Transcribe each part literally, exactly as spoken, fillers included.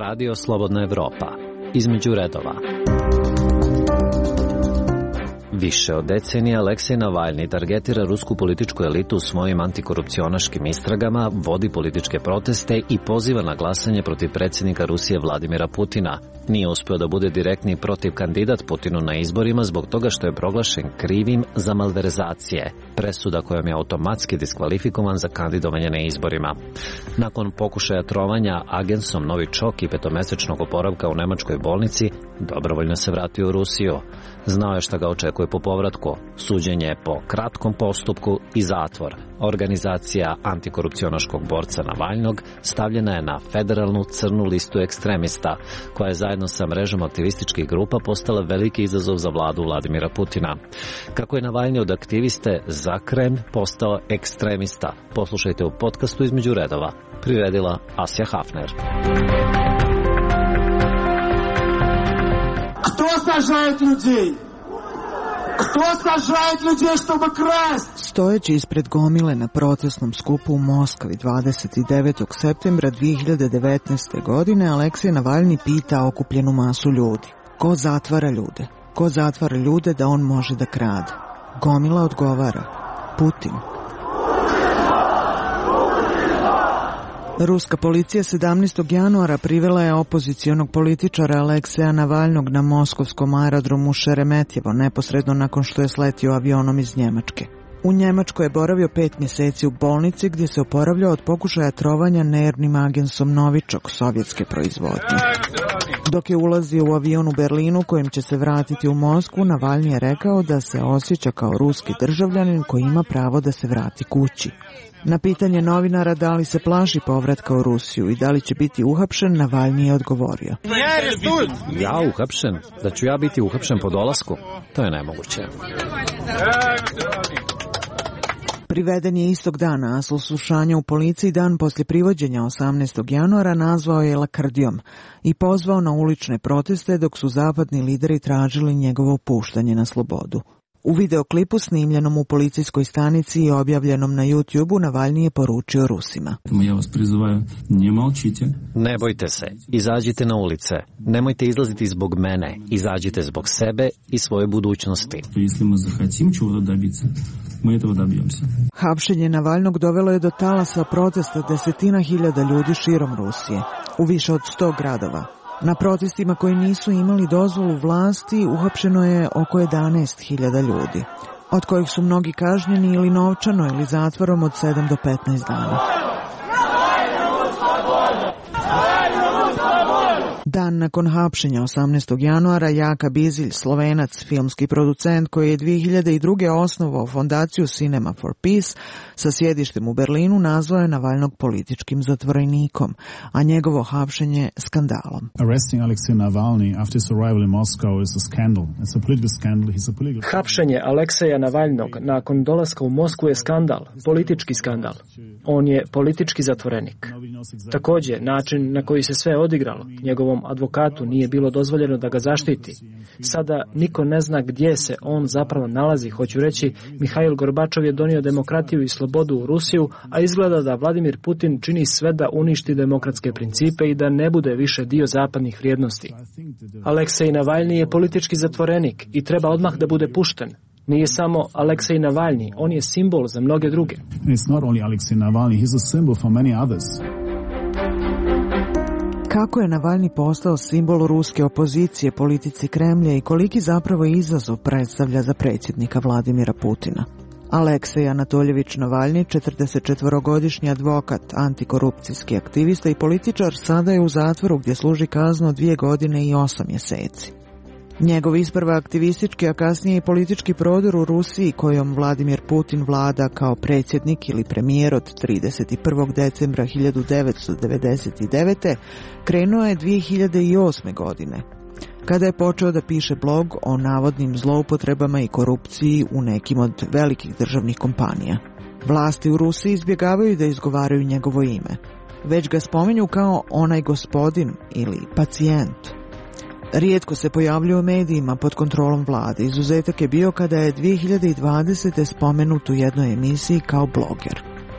Radio Slobodna Evropa. Između redova. Više od decenije Aleksej Navalni targetira rusku političku elitu u svojim antikorupcionaškim istragama, vodi političke proteste i poziva na glasanje protiv predsjednika Rusije Vladimira Putina. Nije uspeo da bude direktni protiv kandidat Putinu na izborima zbog toga što je proglašen krivim za malverzacije, presuda kojom je automatski diskvalifikovan za kandidovanje na izborima. Nakon pokušaja trovanja agensom Novičok i petomesečnog oporavka u nemačkoj bolnici, dobrovoljno se vratio u Rusiju. Znao je šta ga očekuje po povratku, suđenje po kratkom postupku i zatvor. Organizacija antikorupcionaškog borca Navalnog stavljena je na federalnu crnu listu ekstremista, koja je zajedno sa mrežom aktivističkih grupa postala veliki izazov za vladu Vladimira Putina. Kako je Navalni od aktiviste za Kremlj postao ekstremista, poslušajte u podcastu Između redova. Priredila Asja Hafner. Кто сажает людей? Кто сажает людей, чтобы красть? Stojeći ispred gomile na protestnom skupu u Moskvi dvadeset devetog septembra dve hiljade devetnaeste. godine, Aleksej Navalni pita okupljenu masu ljudi: ko zatvara ljude? Ko zatvara ljude da on može da krade? Gomila odgovara: Putin. Ruska policija sedamnaestog januara privela je opozicionog političara Alekseja Navalnog na moskovskom aerodromu Šeremetjevo neposredno nakon što je sletio avionom iz Njemačke. U Njemačkoj je boravio pet mjeseci u bolnici gdje se oporavljao od pokušaja trovanja nervnim agensom Novičok sovjetske proizvodnje. Dok je ulazio u avion u Berlinu kojim će se vratiti u Moskvu, Navalni je rekao da se osjeća kao ruski državljanin koji ima pravo da se vrati kući. Na pitanje novinara da li se plaši povratka u Rusiju i da li će biti uhapšen, Navalni je odgovorio: Ja uhapšen? Da ću ja biti uhapšen po dolasku? To je nemoguće. Priveden je istog dana, a slušanje u policiji dan poslije privođenja osamnaestog januara nazvao je lakrdijom i pozvao na ulične proteste dok su zapadni lideri tražili njegovo puštanje na slobodu. U videoklipu snimljenom u policijskoj stanici i objavljenom na YouTube-u Navalni je poručio Rusima: Ja vas prizivaju, ne molčite. Ne bojte se, izađite na ulice. Nemojte izlaziti zbog mene, izađite zbog sebe i svoje budućnosti. Если мы захотим чего-то добиться, мы этого добьемся. Hapšenje Navalnog dovelo je do talasa protesta desetina hiljada ljudi širom Rusije, u više od sto gradova. Na protestima koji nisu imali dozvolu vlasti uhapšeno je oko jedanaest hiljada ljudi, od kojih su mnogi kažnjeni ili novčano ili zatvorom od sedam do petnaest dana. Dan nakon hapšenja osamnaestog januara Jaka Bizilj, Slovenac, filmski producent koji je dve hiljade druge. osnovao fondaciju Cinema for Peace sa sjedištem u Berlinu, nazvao je Navalnog političkim zatvorenikom, a njegovo hapšenje skandalom. Arresting Alexei Navalny after his arrival in Moscow is a scandal. It's a political scandal. He's a political... Hapšenje Alekseja Navalnog nakon dolaska u Moskvu je skandal, politički skandal. On je politički zatvorenik. Također, način na koji se sve odigralo, njegovom advokatu nije bilo dozvoljeno da ga zaštiti. Sada niko ne zna gdje se on zapravo nalazi. Hoću reći, Mihail Gorbačov je donio demokratiju i slobodu u Rusiju, a izgleda da Vladimir Putin čini sve da uništi demokratske principe i da ne bude više dio zapadnih vrijednosti. Aleksej Navalni je politički zatvorenik i treba odmah da bude pušten. Nije samo Aleksej Navalni, on je simbol za mnoge druge. It's not only Alexei Navalny, he's a symbol for many others. Kako je Navalni postao simbol ruske opozicije politici Kremlja i koliki zapravo izazov predstavlja za predsjednika Vladimira Putina? Aleksej Anatoljević Navalni, četrdesetčetvorogodišnji advokat, antikorupcijski aktivista i političar, sada je u zatvoru gdje služi kaznu dvije godine i osam mjeseci. Njegov isprva aktivistički, a kasnije i politički prodor u Rusiji kojom Vladimir Putin vlada kao predsjednik ili premijer od trideset prvog decembra hiljadu devetsto devedeset devete. krenuo je dvije hiljade osme. godine, kada je počeo da piše blog o navodnim zloupotrebama i korupciji u nekim od velikih državnih kompanija. Vlasti u Rusiji izbjegavaju da izgovaraju njegovo ime, već ga spominju kao onaj gospodin ili pacijent. Rijetko se pojavljuje u medijima pod kontrolom vlade. Izuzetak je bio kada je dvije hiljade dvadesete. spomenut u jednoj emisiji kao bloger.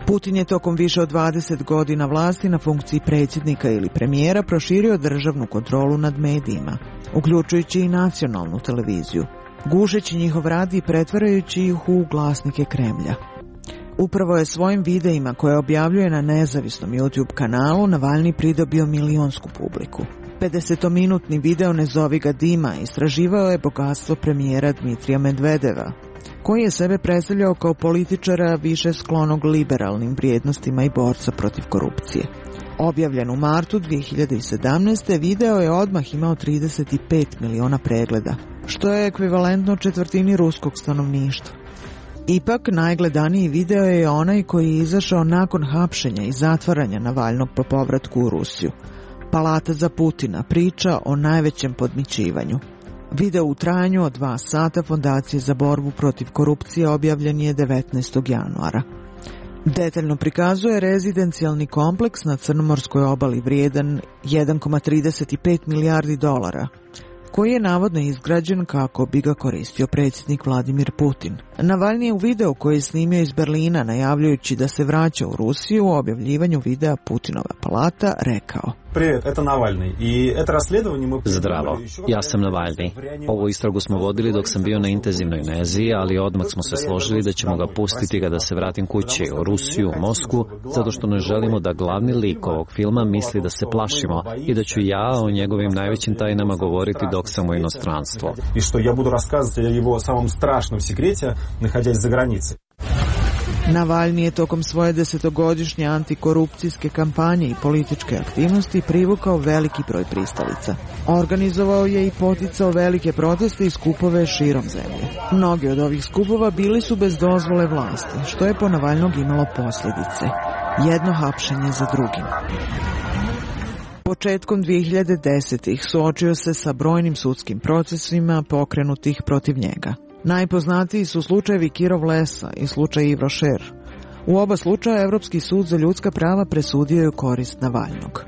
Putin je tokom više od dvadeset godina vlasti na funkciji predsjednika ili premijera proširio državnu kontrolu nad medijima, uključujući i nacionalnu televiziju, gušeći njihov rad i pretvarajući ih u glasnike Kremlja. Upravo je svojim videima koje objavljuje na nezavisnom YouTube kanalu Navalni pridobio milionsku publiku. pedesetominutni video Ne zovi ga Dima istraživao je bogatstvo premijera Dmitrija Medvedeva, koji je sebe predstavljao kao političara više sklonog liberalnim vrijednostima i borca protiv korupcije. Objavljen u martu dvije hiljade sedamnaeste. video je odmah imao trideset pet miliona pregleda, što je ekvivalentno četvrtini ruskog stanovništva. Ipak, najgledaniji video je onaj koji je izašao nakon hapšenja i zatvaranja Navalnog po povratku u Rusiju. Palata za Putina, priča o najvećem podmićivanju. Video u trajanju od dva sata Fondacije za borbu protiv korupcije objavljen je devetnaestog januara. Detaljno prikazuje rezidencijalni kompleks na Crnomorskoj obali vrijedan jedan zarez trideset pet milijardi dolara, koji je navodno izgrađen kako bi ga koristio predsjednik Vladimir Putin. Navalni je u videu koji je snimio iz Berlina najavljujući da se vraća u Rusiju u objavljivanju videa Putinova palata rekao: Привет, это Навальный. И это расследование мы... Zdravo, ja sam Navalni. Ovu istragu smo vodili dok sam bio na intenzivnoj nezi, ali odmah smo se složili da ćemo ga pustiti kada se vratim kući u Rusiju, u Moskvu, zato što ne želimo da glavni lik ovog filma misli da se plašimo i da ću ja o njegovim najvećim tajnama govoriti dok sam u inostranstvu. I što ja budu рассказывать o его samom strašnom секрете, находясь za granice. Navalni je tokom svoje desetogodišnje antikorupcijske kampanje i političke aktivnosti privukao veliki broj pristalica. Organizovao je i poticao velike proteste i skupove širom zemlje. Mnogi od ovih skupova bili su bez dozvole vlasti, što je po Navalnog imalo posljedice. Jedno hapšenje za drugim. Početkom dvije hiljade desetih. suočio se sa brojnim sudskim procesima pokrenutih protiv njega. Najpoznatiji su slučajevi Kirov Lesa i slučaj Yves Rocher. U oba slučaja Evropski sud za ljudska prava presudio je u korist Navalnog.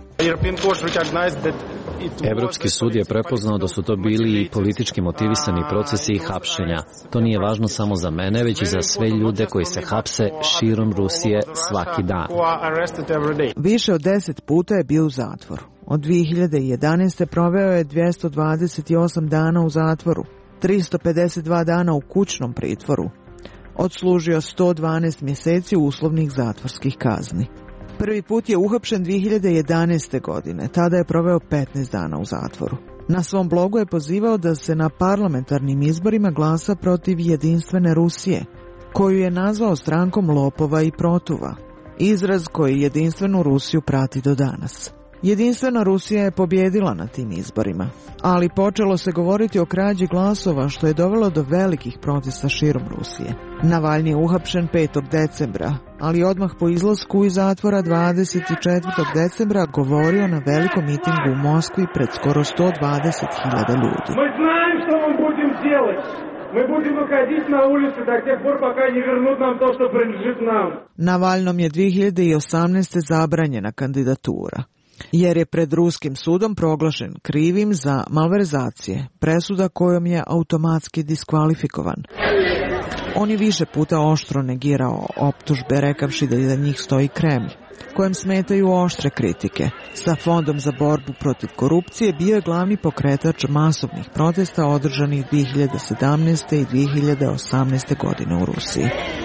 Evropski sud je prepoznao da su to bili politički motivisani procesi i hapšenja. To nije važno samo za mene, već i za sve ljude koji se hapse širom Rusije svaki dan. Više od deset puta je bio u zatvoru. Od dvije hiljade jedanaeste. proveo je dvjesto dvadeset osam dana u zatvoru, tristo pedeset dva dana u kućnom pritvoru. Odslužio sto dvanaest mjeseci uslovnih zatvorskih kazni. Prvi put je uhapšen dvije hiljade jedanaeste. godine, tada je proveo petnaest dana u zatvoru. Na svom blogu je pozivao da se na parlamentarnim izborima glasa protiv jedinstvene Rusije, koju je nazvao strankom lopova i protuva, izraz koji jedinstvenu Rusiju prati do danas. Jedinstvena Rusija je pobjedila na tim izborima, ali počelo se govoriti o krađi glasova, što je dovelo do velikih protesta širom Rusije. Navalni je uhapšen petog decembra, ali odmah po izlasku iz zatvora dvadeset četvrtog decembra govorio na velikom mitingu u Moskvi pred skoro sto dvadeset hiljada ljudi. Мы знаем, что мы будем делать. Мы будем выходить на улицы до тех пор, пока не вернут нам то, что принадлежит нам. Navalnom je dvije hiljade osamnaeste. zabranjena kandidatura, jer je pred ruskim sudom proglašen krivim za malverzacije, presuda kojom je automatski diskvalifikovan. On je više puta oštro negirao optužbe, rekavši da iza njih stoji Kremlj, kojem smetaju oštre kritike. Sa Fondom za borbu protiv korupcije bio je glavni pokretač masovnih protesta održanih dvije hiljade sedamnaeste. i dvije hiljade osamnaeste. godine u Rusiji.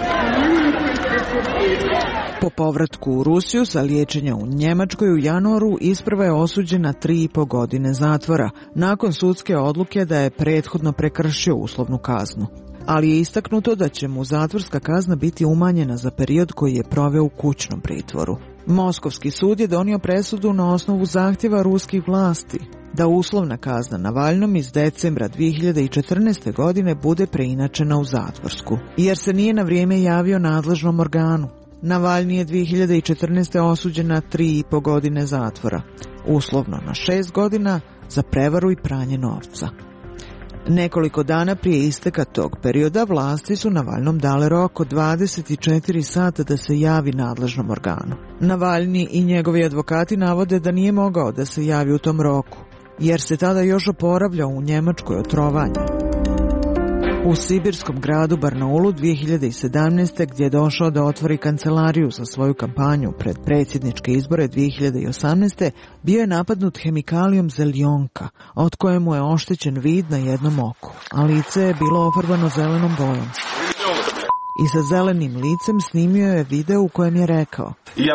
Po povratku u Rusiju sa liječenja u Njemačkoj u januaru isprva je osuđen na tri i po godine zatvora, nakon sudske odluke da je prethodno prekršio uslovnu kaznu. Ali je istaknuto da će mu zatvorska kazna biti umanjena za period koji je proveo u kućnom pritvoru. Moskovski sud je donio presudu na osnovu zahtjeva ruskih vlasti da uslovna kazna Navalnom iz decembra dvije hiljade četrnaeste. godine bude preinačena u zatvorsku, jer se nije na vrijeme javio nadležnom organu. Navalni je dvije hiljade četrnaeste. osuđen na tri i po godine zatvora, uslovno na šest godina za prevaru i pranje novca. Nekoliko dana prije isteka tog perioda vlasti su Navalnom dale rok od dvadeset četiri sata da se javi nadležnom organu. Navalni i njegovi advokati navode da nije mogao da se javi u tom roku, jer se tada još oporavljao u Njemačkoj od trovanja. U sibirskom gradu Barnaulu dvije hiljade sedamnaeste. gdje je došao da otvori kancelariju za svoju kampanju pred predsjedničke izbore dvije hiljade osamnaeste. bio je napadnut hemikalijom zeljonka, od koje mu je oštećen vid na jednom oku, a lice je bilo ofarbano zelenom bojom. I sa zelenim licem snimio je video u kojem je rekao: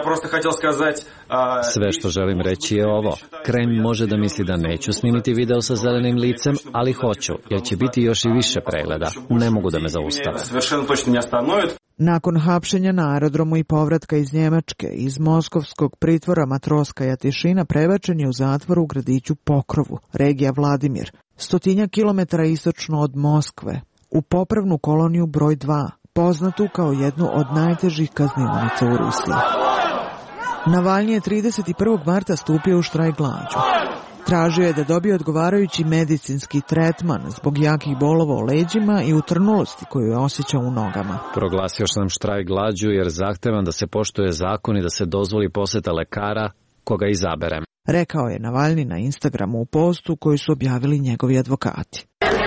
Sve što želim reći je ovo. Kremlj može da misli da neću snimiti video sa zelenim licem, ali hoću, jer će biti još i više pregleda. Ne mogu da me zaustave. Nakon hapšenja na aerodromu i povratka iz Njemačke, iz moskovskog pritvora Matroskaja Tišina prebačen je u zatvor u gradiću Pokrovu, regija Vladimir, stotinja kilometara istočno od Moskve, u popravnu koloniju broj dva, poznatu kao jednu od najtežih kaznionica u Rusiji. Navalnji je trideset prvog marta stupio u štrajk glađu. Tražio je da dobije odgovarajući medicinski tretman zbog jakih bolova u leđima i utrnulosti koju je osjećao u nogama. Proglasio sam štrajk glađu jer zahtevam da se poštuje zakon i da se dozvoli poseta lekara koga izaberem, rekao je Navalnji na Instagramu u postu koji su objavili njegovi advokati.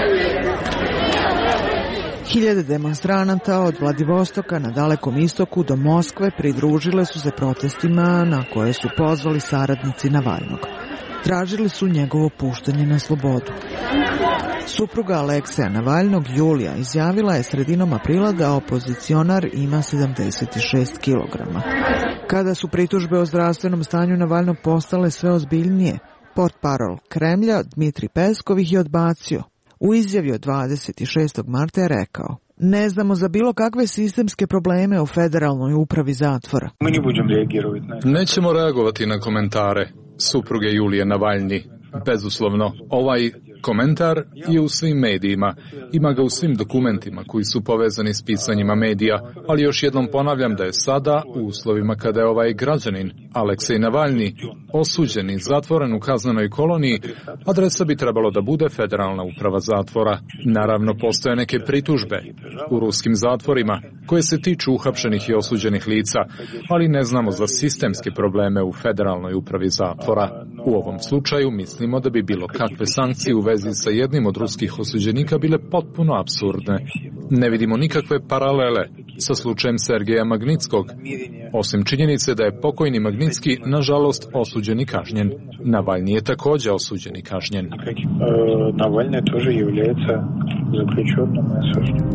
Hiljade demonstranata od Vladivostoka na Dalekom istoku do Moskve pridružile su se protestima na koje su pozvali saradnici Navalnog. Tražili su njegovo puštanje na slobodu. Supruga Alekseja Navalnog, Julija, izjavila je sredinom aprila da opozicionar ima sedamdeset šest kilograma. Kada su pritužbe o zdravstvenom stanju Navalnog postale sve ozbiljnije, portparol Kremlja Dmitri Peskov ih je odbacio. U izjavi od dvadeset šestog marta je rekao: Ne znamo za bilo kakve sistemske probleme u Federalnoj upravi zatvora. Nećemo reagovati na komentare supruge Julije Navalnji. Bezuslovno, ovaj komentar je u svim medijima, ima ga u svim dokumentima koji su povezani s pisanjima medija, ali još jednom ponavljam da je sada, u uslovima kada je ovaj građanin, Aleksej Navalnji, osuđen i zatvoren u kaznenoj koloniji, adresa bi trebalo da bude Federalna uprava zatvora. Naravno, postoje neke pritužbe u ruskim zatvorima koje se tiču uhapšenih i osuđenih lica, ali ne znamo za sistemske probleme u Federalnoj upravi zatvora. U ovom slučaju mislimo da bi bilo kakve sankcije u vezi sa jednim od ruskih osuđenika bile potpuno apsurdne. Ne vidimo nikakve paralele sa slučajem Sergeja Magnitskog, osim činjenice da je pokojni Magnitski nažalost osuđen i kažnjen. Navalnji je također osuđen i kažnjen. Navalnji također является заключенным и осужденным.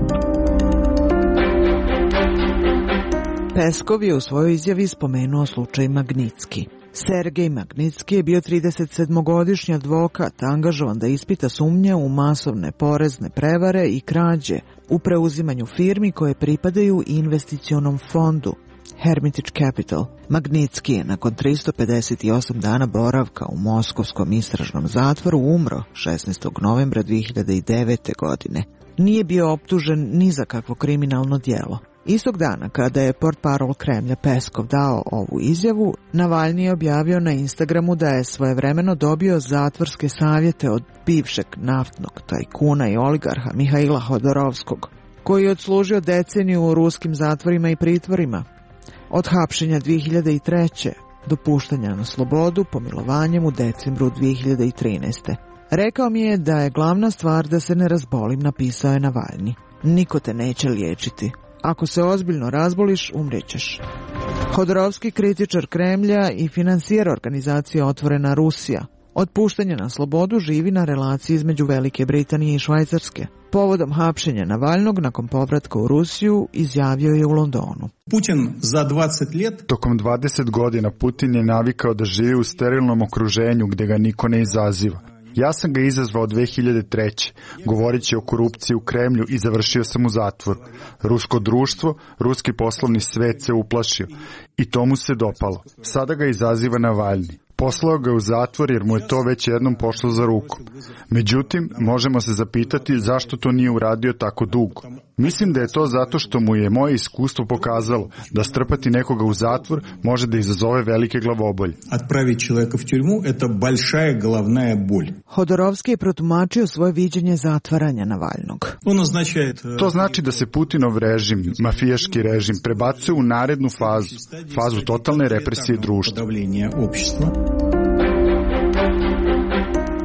Peskov je u svojoj izjavi spomenuo slučaj Magnitski. Sergej Magnitski je bio tridesetsedmogodišnji advokat, angažovan da ispita sumnje u masovne porezne prevare i krađe u preuzimanju firmi koje pripadaju investicionom fondu Hermitage Capital. Magnitski je nakon tristo pedeset osam dana boravka u moskovskom istražnom zatvoru umro šesnaestog novembra dvije hiljade devete. godine. Nije bio optužen ni za kakvo kriminalno djelo. Istog dana, kada je portparol Kremlja Peskov dao ovu izjavu, Navalnji je objavio na Instagramu da je svojevremeno dobio zatvorske savjete od bivšeg naftnog tajkuna i oligarha Mihaila Hodorovskog, koji je odslužio deceniju u ruskim zatvorima i pritvorima. Od hapšenja dvije hiljade treće. do puštanja na slobodu pomilovanjem u decembru dvije hiljade trinaeste. Rekao mi je da je glavna stvar da se ne razbolim, napisao je Navalnji. Niko te neće liječiti. Ako se ozbiljno razboliš, umrećeš. Hodorovski, kritičar Kremlja i financijer organizacije Otvorena Rusija, od puštanja na slobodu živi na relaciji između Velike Britanije i Švajcarske. Povodom hapšenja Navalnog nakon povratka u Rusiju izjavio je u Londonu. Putin za dvadeset let... Tokom dvadeset godina Putin je navikao da živi u sterilnom okruženju gdje ga niko ne izaziva. Ja sam ga izazvao dvije hiljade treće. govoreći o korupciji u Kremlju i završio sam u zatvoru. Rusko društvo, ruski poslovni svet se uplašio i to mu se dopalo. Sada ga izaziva Navalnji. Poslao ga u zatvor jer mu je to već jednom pošlo za rukom. Međutim, možemo se zapitati zašto to nije uradio tako dugo. Mislim da je to zato što mu je moje iskustvo pokazalo da strpati nekoga u zatvor može da izazove velike glavobolje. Отправить человека в тюрьму – это большая головная боль. Hodorovski je protumačio svoje viđenje zatvaranja Navalnog. On označает... To znači da se Putinov režim, mafijaški režim, prebacuje u narednu fazu, fazu totalne represije društva.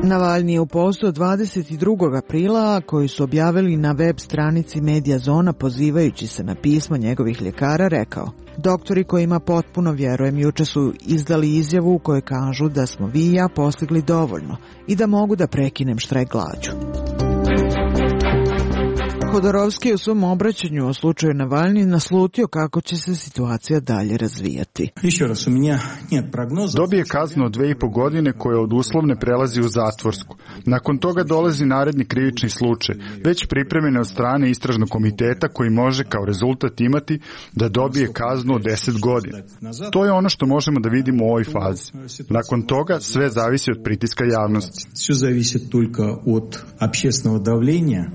Navalni je u postu od dvadeset drugog aprila, koji su objavili na web stranici Media Zona pozivajući se na pismo njegovih ljekara, rekao: doktori kojima potpuno vjerujem juče su izdali izjavu u kojoj kažu da smo vi i ja postigli dovoljno i da mogu da prekinem štrajk glađu. Hodorovski je u svom obraćanju o slučaju Navalni naslutio kako će se situacija dalje razvijati. Dobije kaznu od dve i po godine koja od uslovne prelazi u zatvorsku. Nakon toga dolazi naredni krivični slučaj, već pripremljen od strane istražnog komiteta koji može kao rezultat imati da dobije kaznu od deset godina. To je ono što možemo da vidimo u ovoj fazi. Nakon toga sve zavisi od pritiska javnosti. Sve zavisi toliko od общественного давления.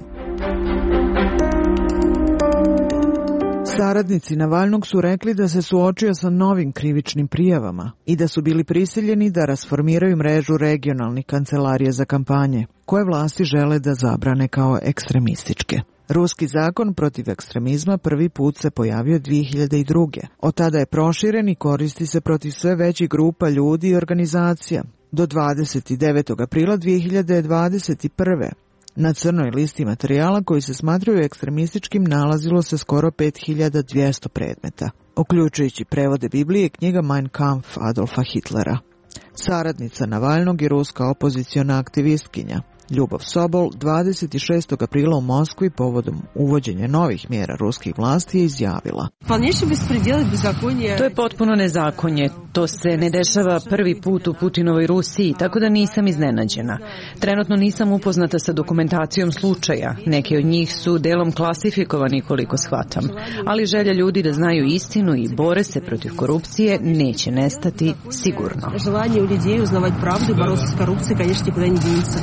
Saradnici Navalnog su rekli da se suočio sa novim krivičnim prijavama i da su bili prisiljeni da rasformiraju mrežu regionalnih kancelarija za kampanje, koje vlasti žele da zabrane kao ekstremističke. Ruski zakon protiv ekstremizma prvi put se pojavio dve hiljade druge. Od tada je proširen i koristi se protiv sve većih grupa ljudi i organizacija. Do dvadeset devetog aprila dve hiljade dvadeset prve. Na crnoj listi materijala koji se smatraju ekstremističkim nalazilo se skoro pet hiljada dvjesto predmeta, uključujući prevode Biblije i knjiga Mein Kampf Adolfa Hitlera. Saradnica Navalnog i ruska opoziciona aktivistkinja Ljubov Sobol dvadeset šestog aprila u Moskvi povodom uvođenja novih mjera ruskih vlasti je izjavila: to je potpuno nezakonje. To se ne dešava prvi put u Putinovoj Rusiji, tako da nisam iznenađena. Trenutno nisam upoznata sa dokumentacijom slučaja. Neki od njih su delom klasifikovani koliko shvatam. Ali želja ljudi da znaju istinu i bore se protiv korupcije neće nestati sigurno. Желание у людей узнавать правду и бороться с коррупцией, конечно, никуда не денется.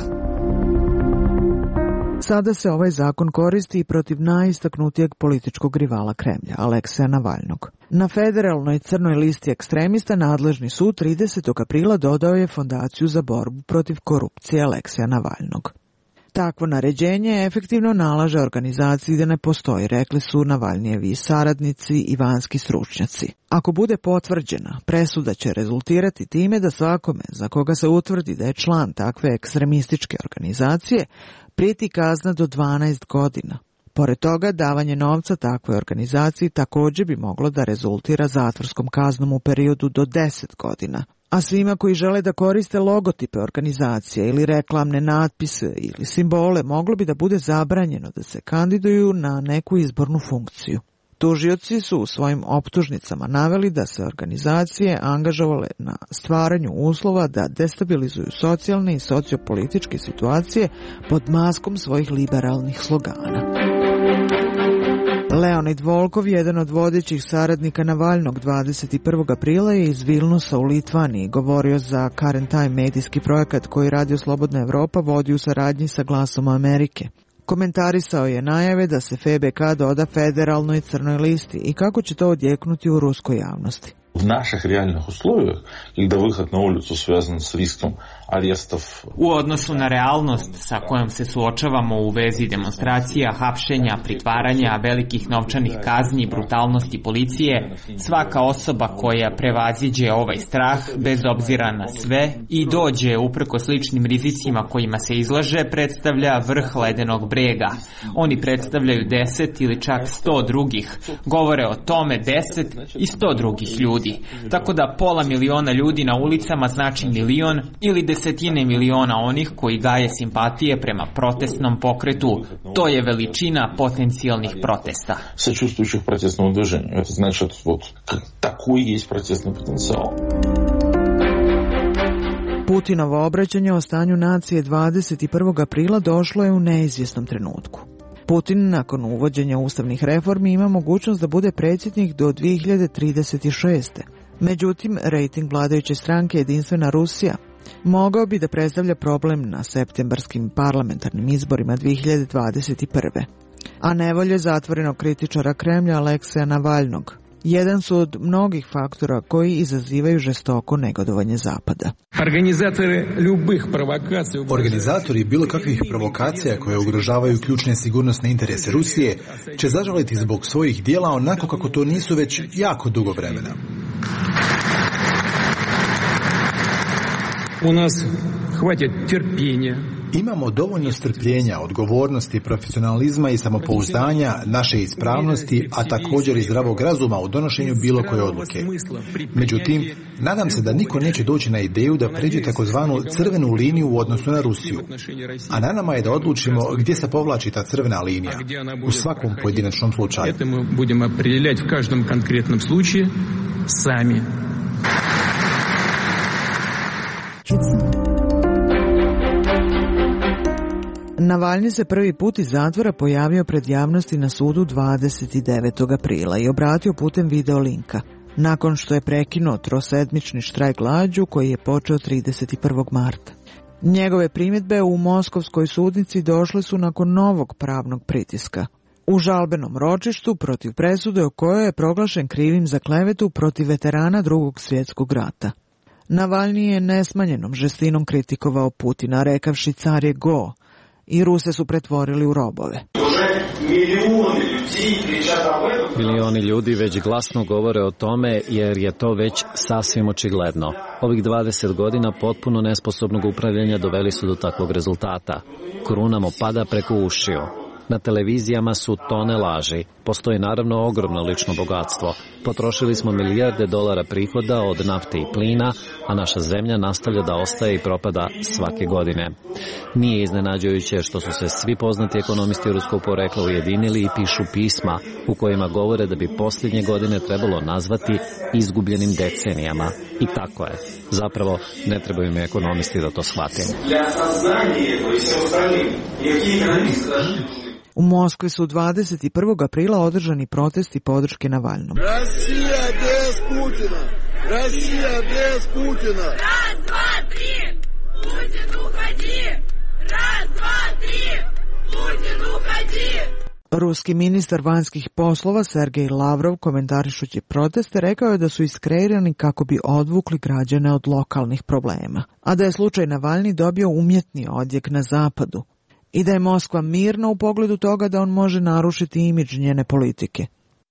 Sada se ovaj zakon koristi i protiv najistaknutijeg političkog rivala Kremlja, Alekseja Navalnog. Na federalnoj crnoj listi ekstremista nadležni sud tridesetog aprila dodao je Fondaciju za borbu protiv korupcije Alekseja Navalnog. Takvo naređenje efektivno nalaže organizaciji da ne postoji, rekli su Navalnijevi saradnici i vanjski stručnjaci. Ako bude potvrđena, presuda će rezultirati time da svakome za koga se utvrdi da je član takve ekstremističke organizacije prijeti kazna do dvanaest godina. Pored toga, davanje novca takvoj organizaciji također bi moglo da rezultira zatvorskom kaznom u periodu do deset godina. A svima koji žele da koriste logotipe organizacije ili reklamne natpise ili simbole moglo bi da bude zabranjeno da se kandiduju na neku izbornu funkciju. Tužioci su u svojim optužnicama naveli da se organizacije angažovale na stvaranju uslova da destabilizuju socijalne i sociopolitičke situacije pod maskom svojih liberalnih slogana. Leonid Volkov, jedan od vodećih saradnika Navalnog, dvadeset prvog aprila je iz Vilnusa u Litvaniji govorio za Current Time medijski projekat koji Radio Slobodna Evropa vodi u saradnji sa Glasom Amerike. Komentarisao je najave da se F B K doda federalnoj crnoj listi i kako će to odjeknuti u ruskoj javnosti. В наших реальных условиях, когда выход на улицу связан с риском arestov. U odnosu na realnost sa kojom se suočavamo u vezi demonstracija, hapšenja, pritvaranja, velikih novčanih kazni i brutalnosti policije, svaka osoba koja prevaziđe ovaj strah, bez obzira na sve, i dođe uprkos sličnim rizicima kojima se izlaže, predstavlja vrh ledenog brega. Oni predstavljaju deset ili čak sto drugih. Govore o tome deset i sto drugih ljudi. Tako da pola miliona ljudi na ulicama znači milion ili desetine miliona onih koji gaje simpatije prema protestnom pokretu. To je veličina potencijalnih protesta. Сочувствующих протестному движению. Это значит, вот такой есть протестный потенциал. Putinovo obraćanje o stanju nacije dvadeset prvog aprila došlo je u neizvjesnom trenutku. Putin nakon uvođenja ustavnih reformi ima mogućnost da bude predsjednik do dve hiljade trideset šeste. Međutim, rejting vladajuće stranke Jedinstvena Rusija mogao bi da predstavlja problem na septembarskim parlamentarnim izborima dve hiljade dvadeset prve. A nevolje zatvorenog kritičara Kremlja Alekseja Navalnog jedan su od mnogih faktora koji izazivaju žestoko negodovanje Zapada. Organizatori bilo kakvih provokacija koje ugrožavaju ključne sigurnosne interese Rusije će zažaliti zbog svojih dijela onako kako to nisu već jako dugo vremena. У нас хватит терпения. Imamo dovoljno strpljenja, odgovornosti, profesionalizma i samopouzdanja, naše ispravnosti, a također i zdravog razuma u donošenju bilo koje odluke. Međutim, nadam se da niko neće doći na ideju da pređe takozvanu crvenu liniju u odnosu na Rusiju. A na nama je da odlučimo gdje se povlači ta crvena linija u svakom pojedinačnom slučaju. Budemo определять в каждом конкретном случае сами. Navalnji se prvi put iz zatvora pojavio pred javnosti na sudu dvadeset devetog aprila i obratio putem video linka, nakon što je prekinuo trosedmični štrajk glađu koji je počeo trideset prvog marta. Njegove primjedbe u moskovskoj sudnici došle su nakon novog pravnog pritiska. U žalbenom ročištu protiv presude o kojoj je proglašen krivim za klevetu protiv veterana Drugog svjetskog rata. Navalnji je nesmanjenom žestinom kritikovao Putina, rekavši car je go, i Ruse su pretvorili u robove. Milioni ljudi već glasno govore o tome jer je to već sasvim očigledno. Ovih dvadeset godina potpuno nesposobnog upravljanja doveli su do takvog rezultata. Kruna mu pada preko ušiju. Na televizijama su tone laži. Postoji naravno ogromno lično bogatstvo. Potrošili smo milijarde dolara prihoda od nafte i plina, a naša zemlja nastavlja da ostaje i propada svake godine. Nije iznenađujuće što su se svi poznati ekonomisti ruskog porekla ujedinili i pišu pisma u kojima govore da bi posljednje godine trebalo nazvati izgubljenim decenijama. I tako je. Zapravo, ne trebaju mi ekonomisti da to shvate. U Moskvi su dvadeset prvog aprila održani protesti podrške Navalnom. Rusija bez Putina! Rusija bez Putina! Raz, dva, tri! Putin uhadi! Raz, dva, tri! Putin uhadi! Ruski ministar vanjskih poslova Sergej Lavrov, komentarišući proteste, rekao je da su iskreirani kako bi odvukli građane od lokalnih problema, a da je slučaj Navalni dobio umjetni odjek na zapadu i da je Moskva mirna u pogledu toga da on može narušiti imidž njene politike.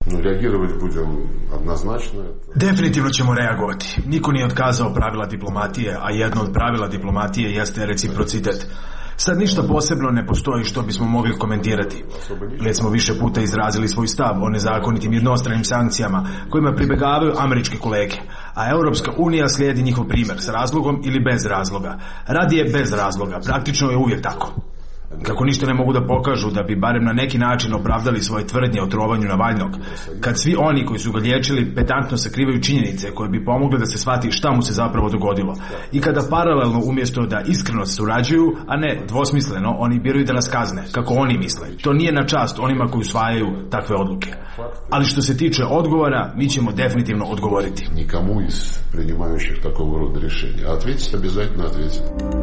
Definitivno ćemo reagovati. Niko nije otkazao pravila diplomatije, a jedno od pravila diplomatije jeste reciprocitet. Sad ništa posebno ne postoji što bismo mogli komentirati. Već smo više puta izrazili svoj stav o nezakonitim jednostranim sankcijama kojima pribegavaju američke kolege, a Europska unija slijedi njihov primjer s razlogom ili bez razloga. Radije bez razloga, praktično je uvijek tako. Kako ništa ne mogu da pokažu da bi barem na neki način opravdali svoje tvrdnje o trovanju Navalnog, kad svi oni koji su ga liječili pedantno sakrivaju činjenice koje bi pomogle da se shvati šta mu se zapravo dogodilo, i kada paralelno umjesto da iskreno surađuju, a ne dvosmisleno, oni biraju da nas kazne, kako oni misle. To nije na čast onima koji usvajaju takve odluke. Ali što se tiče odgovora, mi ćemo definitivno odgovoriti. Nikomu iz priнимающих такого рода решения. Ответить обязательно ответить.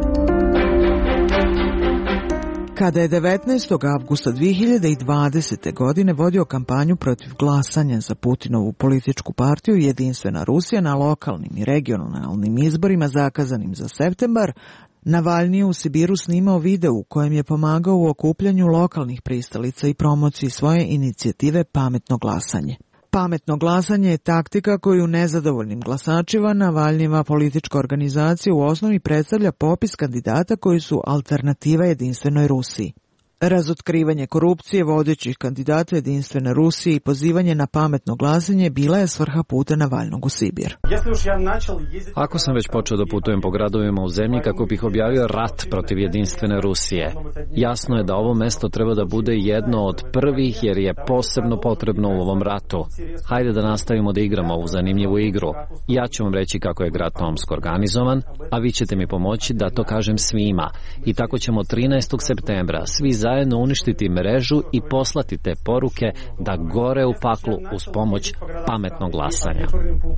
Kada je devetnaestog avgusta dve hiljade dvadesete. godine vodio kampanju protiv glasanja za Putinovu političku partiju Jedinstvena Rusija na lokalnim i regionalnim izborima zakazanim za septembar, Navalnji je u Sibiru snimao video u kojem je pomagao u okupljanju lokalnih pristalica i promociji svoje inicijative Pametno glasanje. Pametno glasanje je taktika koju nezadovoljnim glasačima Navalnjeva politička organizacija u osnovi predstavlja popis kandidata koji su alternativa Jedinstvenoj Rusiji. Razotkrivanje korupcije vodećih kandidata Jedinstvene Rusije i pozivanje na pametno glasanje bila je svrha puta Navalnog u Sibir. Ako sam već počeo da putujem po gradovima u zemlji kako bih objavio rat protiv Jedinstvene Rusije, jasno je da ovo mesto treba da bude jedno od prvih jer je posebno potrebno u ovom ratu. Hajde da nastavimo da igramo ovu zanimljivu igru. Ja ću vam reći kako je grad Tomsk organizovan, a vi ćete mi pomoći da to kažem svima. I tako ćemo trinaestog septembra svi zajedno uništiti mrežu i poslati te poruke da gore u paklu uz pomoć pametnog glasanja.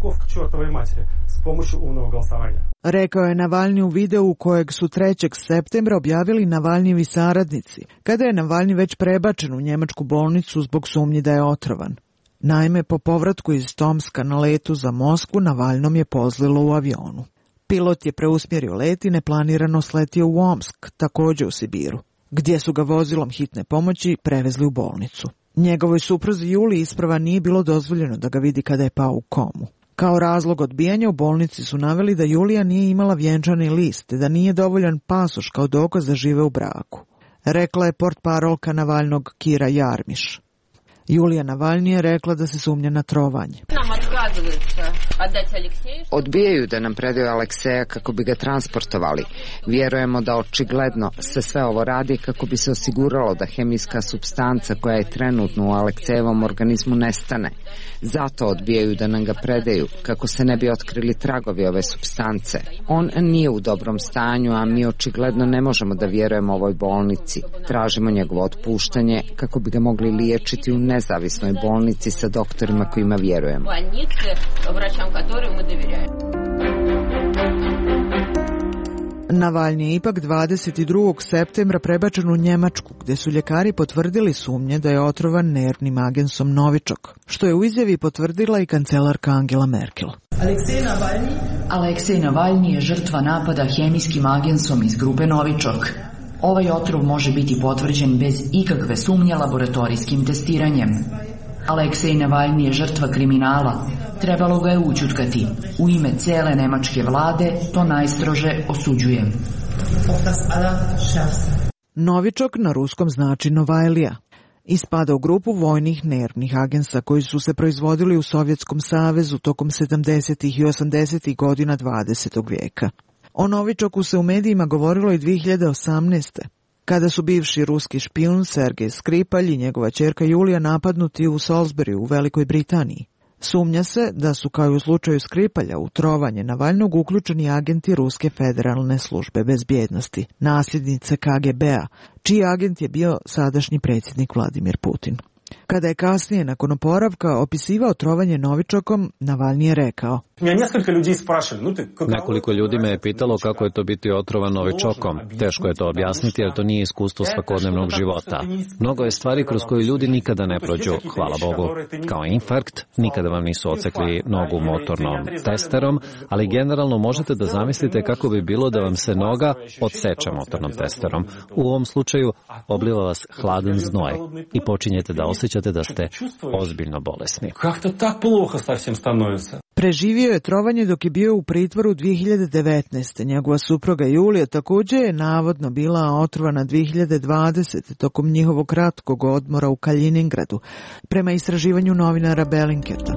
Rekao je Navalnji u videu kojeg su trećeg septembra objavili Navalnjevi saradnici, kada je Navalnji već prebačen u njemačku bolnicu zbog sumnji da je otrovan. Naime, po povratku iz Tomska na letu za Moskvu, Navalnom je pozlilo u avionu. Pilot je preusmjerio let i neplanirano sletio u Omsk, također u Sibiru, gdje su ga vozilom hitne pomoći prevezli u bolnicu. Njegovoj supruzi Juliji isprva nije bilo dozvoljeno da ga vidi kada je pao u komu. Kao razlog odbijanja u bolnici su naveli da Julija nije imala vjenčani list, da nije dovoljan pasoš kao dokaz da žive u braku. Rekla je portparolka Navalnog Kira Jarmiš. Julija Navalni je rekla da se sumnja na trovanje. Odbijaju da nam predaju Alekseja kako bi ga transportovali. Vjerujemo da očigledno se sve ovo radi kako bi se osiguralo da hemijska supstanca koja je trenutno u Aleksejevom organizmu nestane. Zato odbijaju da nam ga predaju, kako se ne bi otkrili tragovi ove supstance. On nije u dobrom stanju, a mi očigledno ne možemo da vjerujemo ovoj bolnici. Tražimo njegovo otpuštanje kako bi ga mogli liječiti u nezavisnoj bolnici sa doktorima kojima vjerujemo. Navalni je ipak dvadeset drugog septembra prebačen u Njemačku, gdje su ljekari potvrdili sumnje da je otrovan nervnim agensom Novičok, što je u izjavi potvrdila i kancelarka Angela Merkel. Aleksej Navalni je žrtva napada hemijskim agensom iz grupe Novičok. Ovaj otrov može biti potvrđen bez ikakve sumnje laboratorijskim testiranjem. Aleksej Navalni je žrtva kriminala. Trebalo ga je ućutkati. U ime cele nemačke vlade to najstrože osuđujem. Novičok na ruskom znači Novajlija i spada u grupu vojnih nervnih agensa koji su se proizvodili u Sovjetskom savezu tokom sedamdesetih i osamdesetih godina dvadesetog vijeka. O Novičoku se u medijima govorilo i dvije hiljade osamnaeste. kada su bivši ruski špijun Sergej Skripalj i njegova ćerka Julija napadnuti u Salisburyu u Velikoj Britaniji. Sumnja se da su, kao i u slučaju Skripalja, u trovanje Navalnog uključeni agenti Ruske federalne službe bezbjednosti, nasljednice K G B-a, čiji agent je bio sadašnji predsjednik Vladimir Putin. Kada je kasnije, nakon oporavka, opisivao trovanje Novičokom, Navalni je rekao: Nekoliko ljudi me je pitalo kako je to biti otrovan Novičokom. Teško je to objasniti jer to nije iskustvo svakodnevnog života. Mnogo je stvari kroz koje ljudi nikada ne prođu, hvala Bogu. Kao infarkt, nikada vam nisu ocekli nogu motornom testerom, ali generalno možete da zamislite kako bi bilo da vam se noga odseče motornom testerom. U ovom slučaju obliva vas hladan znoj i počinjete da osjećate da ste ozbiljno bolesni. Preživio je trovanje dok je bio u pritvoru dvije hiljade devetnaeste. Njegova supruga Julija također je navodno bila otrovana dvije hiljade dvadesete. tokom njihovog kratkog odmora u Kaliningradu, prema istraživanju novinara Bellinketa.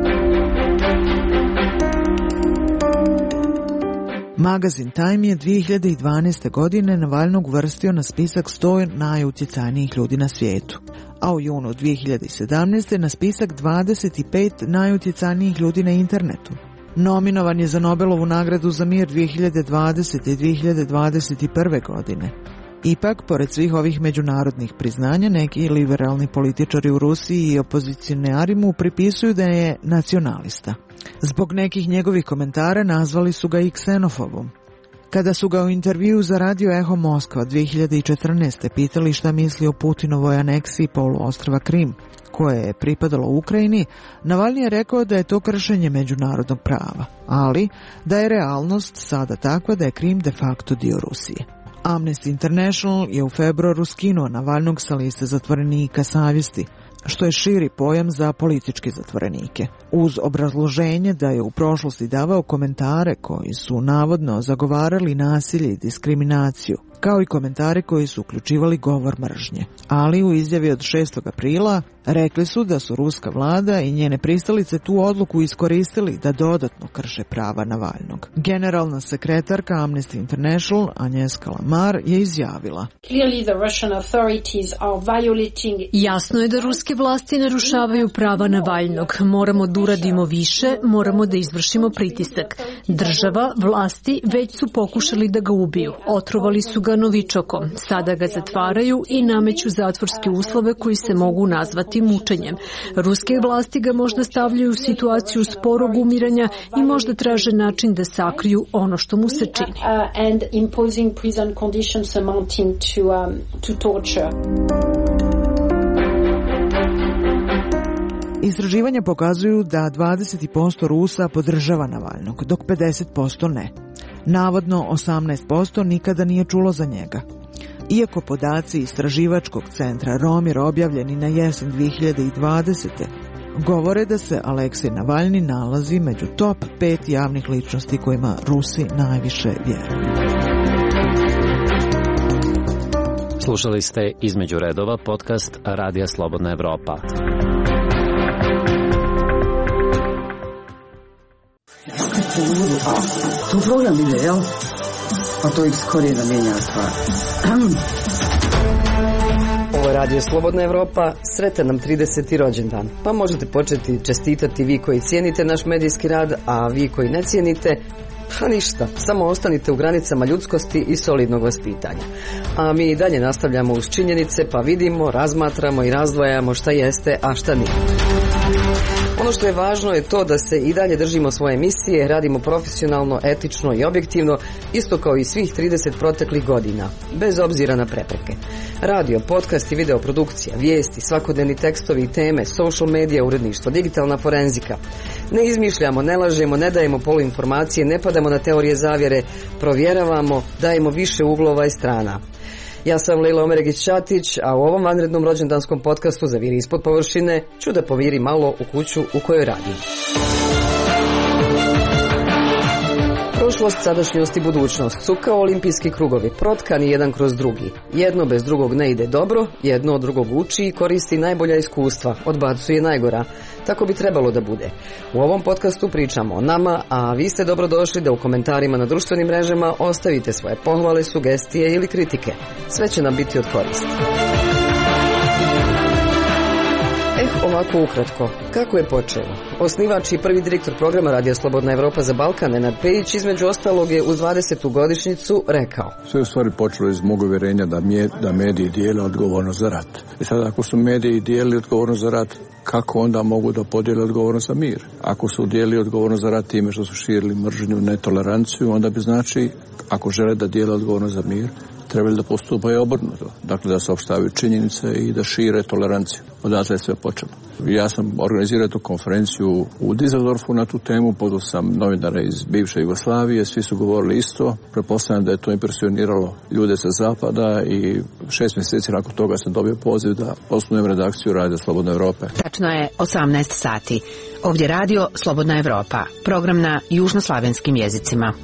Magazin Time je dvije hiljade dvanaeste. godine Navalnog uvrstio na spisak sto najutjecajnijih ljudi na svijetu, a u junu dvije hiljade sedamnaeste. na spisak dvadeset pet najutjecajnijih ljudi na internetu. Nominovan je za Nobelovu nagradu za mir dvije hiljade dvadesete. i dvije hiljade dvadeset prve. godine. Ipak, pored svih ovih međunarodnih priznanja, neki liberalni političari u Rusiji i opozicionari mu pripisuju da je nacionalista. Zbog nekih njegovih komentara nazvali su ga i ksenofobom. Kada su ga u intervju za radio Eho Moskva dvije hiljade četrnaeste. pitali šta misli o Putinovoj aneksiji poluostrva Krim, koje je pripadalo Ukrajini, Navalni je rekao da je to kršenje međunarodnog prava, ali da je realnost sada takva da je Krim de facto dio Rusije. Amnesty International je u februaru skinuo Navalnog sa liste zatvorenika savjesti, što je širi pojam za političke zatvorenike, uz obrazloženje da je u prošlosti davao komentare koji su navodno zagovarali nasilje i diskriminaciju, kao i komentare koji su uključivali govor mržnje. Ali u izjavi od šestog aprila rekli su da su ruska vlada i njene pristalice tu odluku iskoristili da dodatno krše prava Navalnog. Generalna sekretarka Amnesty International Agnieszka Lamar je izjavila: Jasno je da ruske vlasti narušavaju prava Navalnog. Moramo da uradimo više, moramo da izvršimo pritisak. Država, vlasti već su pokušali da ga ubiju. Otrovali su ga Novičokom. Sada ga zatvaraju i nameću zatvorske uslove koji se mogu nazvati mučenjem. Ruske vlasti ga možda stavljaju u situaciju sporog umiranja i možda traže način da sakriju ono što mu se čini. Istraživanja pokazuju da dvadeset posto Rusa podržava Navalnog, dok pedeset posto ne. Navodno osamnaest posto nikada nije čulo za njega. Iako podaci istraživačkog centra Romir objavljeni na jesen dvije hiljade dvadesete. govore da se Aleksej Navalni nalazi među top pet javnih ličnosti kojima Rusi najviše vjeruju. Slušali ste Između redova, podcast Radija Slobodna Evropa. Tu program ide, jel? Pa to ih skorije da mijenja stvar. Ovo je Radio Slobodna Evropa, sretan nam trideseti rođendan. Pa možete početi čestitati vi koji cijenite naš medijski rad, a vi koji ne cijenite, pa ništa, samo ostanite u granicama ljudskosti i solidnog vaspitanja. A mi i dalje nastavljamo uz činjenice, pa vidimo, razmatramo i razdvajamo šta jeste, a šta nije. Ono što je važno je to da se i dalje držimo svoje misije, radimo profesionalno, etično i objektivno, isto kao i svih trideset proteklih godina, bez obzira na prepreke. Radio, podcast i videoprodukcija, vijesti, svakodnevni tekstovi i teme, social media, uredništvo, digitalna forenzika. Ne izmišljamo, ne lažemo, ne dajemo poluinformacije, ne padamo na teorije zavjere, provjeravamo, dajemo više uglova i strana. Ja sam Lejla Omeregić-Ćatić, a u ovom vanrednom rođendanskom podcastu za Viri ispod površine ću da poviri malo u kuću u kojoj radim. Prošlost, sadašnjost i budućnost su kao olimpijski krugovi, protkani jedan kroz drugi. Jedno bez drugog ne ide dobro, jedno od drugog uči i koristi najbolja iskustva, odbacuje najgora. Tako bi trebalo da bude. U ovom podcastu pričamo o nama, a vi ste dobrodošli da u komentarima na društvenim mrežama ostavite svoje pohvale, sugestije ili kritike. Sve će nam biti od koristi. Eh, ovako ukratko. Kako je počelo? Osnivač i prvi direktor programa Radija Slobodna Evropa za Balkan, Nenad Pejić, između ostalog je uz dvadesetu godišnjicu rekao: Sve je u stvari počelo iz mog uvjerenja da, mje, da mediji dijele odgovornost za rat. I sad ako su mediji dijeli odgovornost za rat, kako onda mogu da podijele odgovornost za mir? Ako su dijeli odgovornost za rat time što su širili mržnju, netoleranciju, onda bi znači, ako žele da dijele odgovornost za mir, trebali da postupaju obrnuto. Dakle, da saopštavaju činjenice i da šire toleranciju. Odatle je sve počelo. Ja sam organizirao tu konferenciju u Düsseldorfu na tu temu, pozvao sam novinare iz bivše Jugoslavije, svi su govorili isto. Pretpostavljam da je to impresioniralo ljude sa zapada i šest mjeseci nakon toga sam dobio poziv da osnujem redakciju Radija Slobodne Evrope. Tačno je osamnaest sati. Ovdje Radio Slobodna Evropa, program na južnoslavenskim jezicima.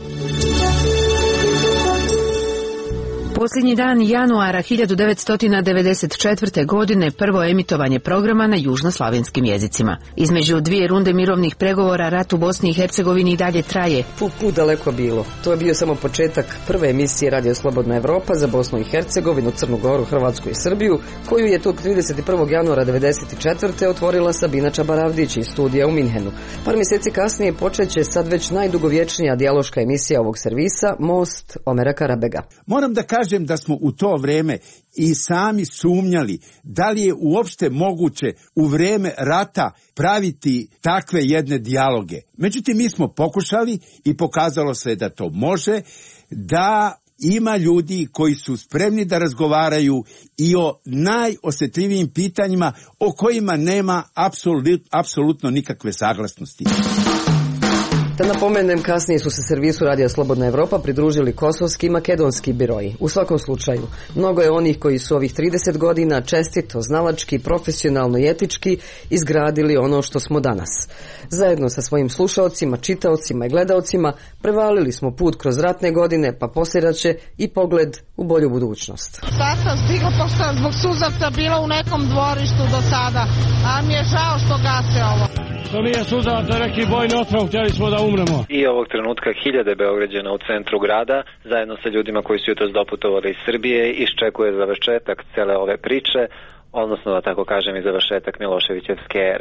Posljednji dan januara hiljadu devetsto devedeset četvrte. godine prvo emitovanje programa na južnoslavenskim jezicima. Između dvije runde mirovnih pregovora rat u Bosni i Hercegovini i dalje traje. Put, put daleko bilo. To je bio samo početak prve emisije Radio Slobodna Evropa za Bosnu i Hercegovinu, Crnu Goru, Hrvatsku i Srbiju, koju je tog trideset prvog januara devedeset četvrte. otvorila Sabina Čabaravdić iz studija u Minhenu. Par mjeseci kasnije počeće sad već najdugovječnija dijaloška emisija ovog servisa, Most Omera Karabega. Moram da kažem da smo u to vrijeme i sami sumnjali da li je uopšte moguće u vrijeme rata praviti takve jedne dijaloge. Međutim, mi smo pokušali i pokazalo se da to može, da ima ljudi koji su spremni da razgovaraju i o najosjetljivijim pitanjima o kojima nema apsolut, apsolutno nikakve saglasnosti. Da napomenem, kasnije su se servisu Radija Slobodna Evropa pridružili kosovski i makedonski biroji. U svakom slučaju, mnogo je onih koji su ovih trideset godina čestito, znalački, profesionalno i etički izgradili ono što smo danas. Zajedno sa svojim slušaocima, čitaocima i gledaocima prevalili smo put kroz ratne godine, pa posljedaće i pogled u bolju budućnost. Sad sam stigla, pošto sam zbog suzavca bila u nekom dvorištu do sada, a mi je žao što gase ovo. To nije suzavac, to je neki bojni otrov, htjeli smo da umremo. I ovog trenutka hiljade Beograđana u centru grada, zajedno sa ljudima koji su jutros doputovali iz Srbije, iščekuje završetak cele ove priče, odnosno da tako kažem i završetak Miloševićevske ere.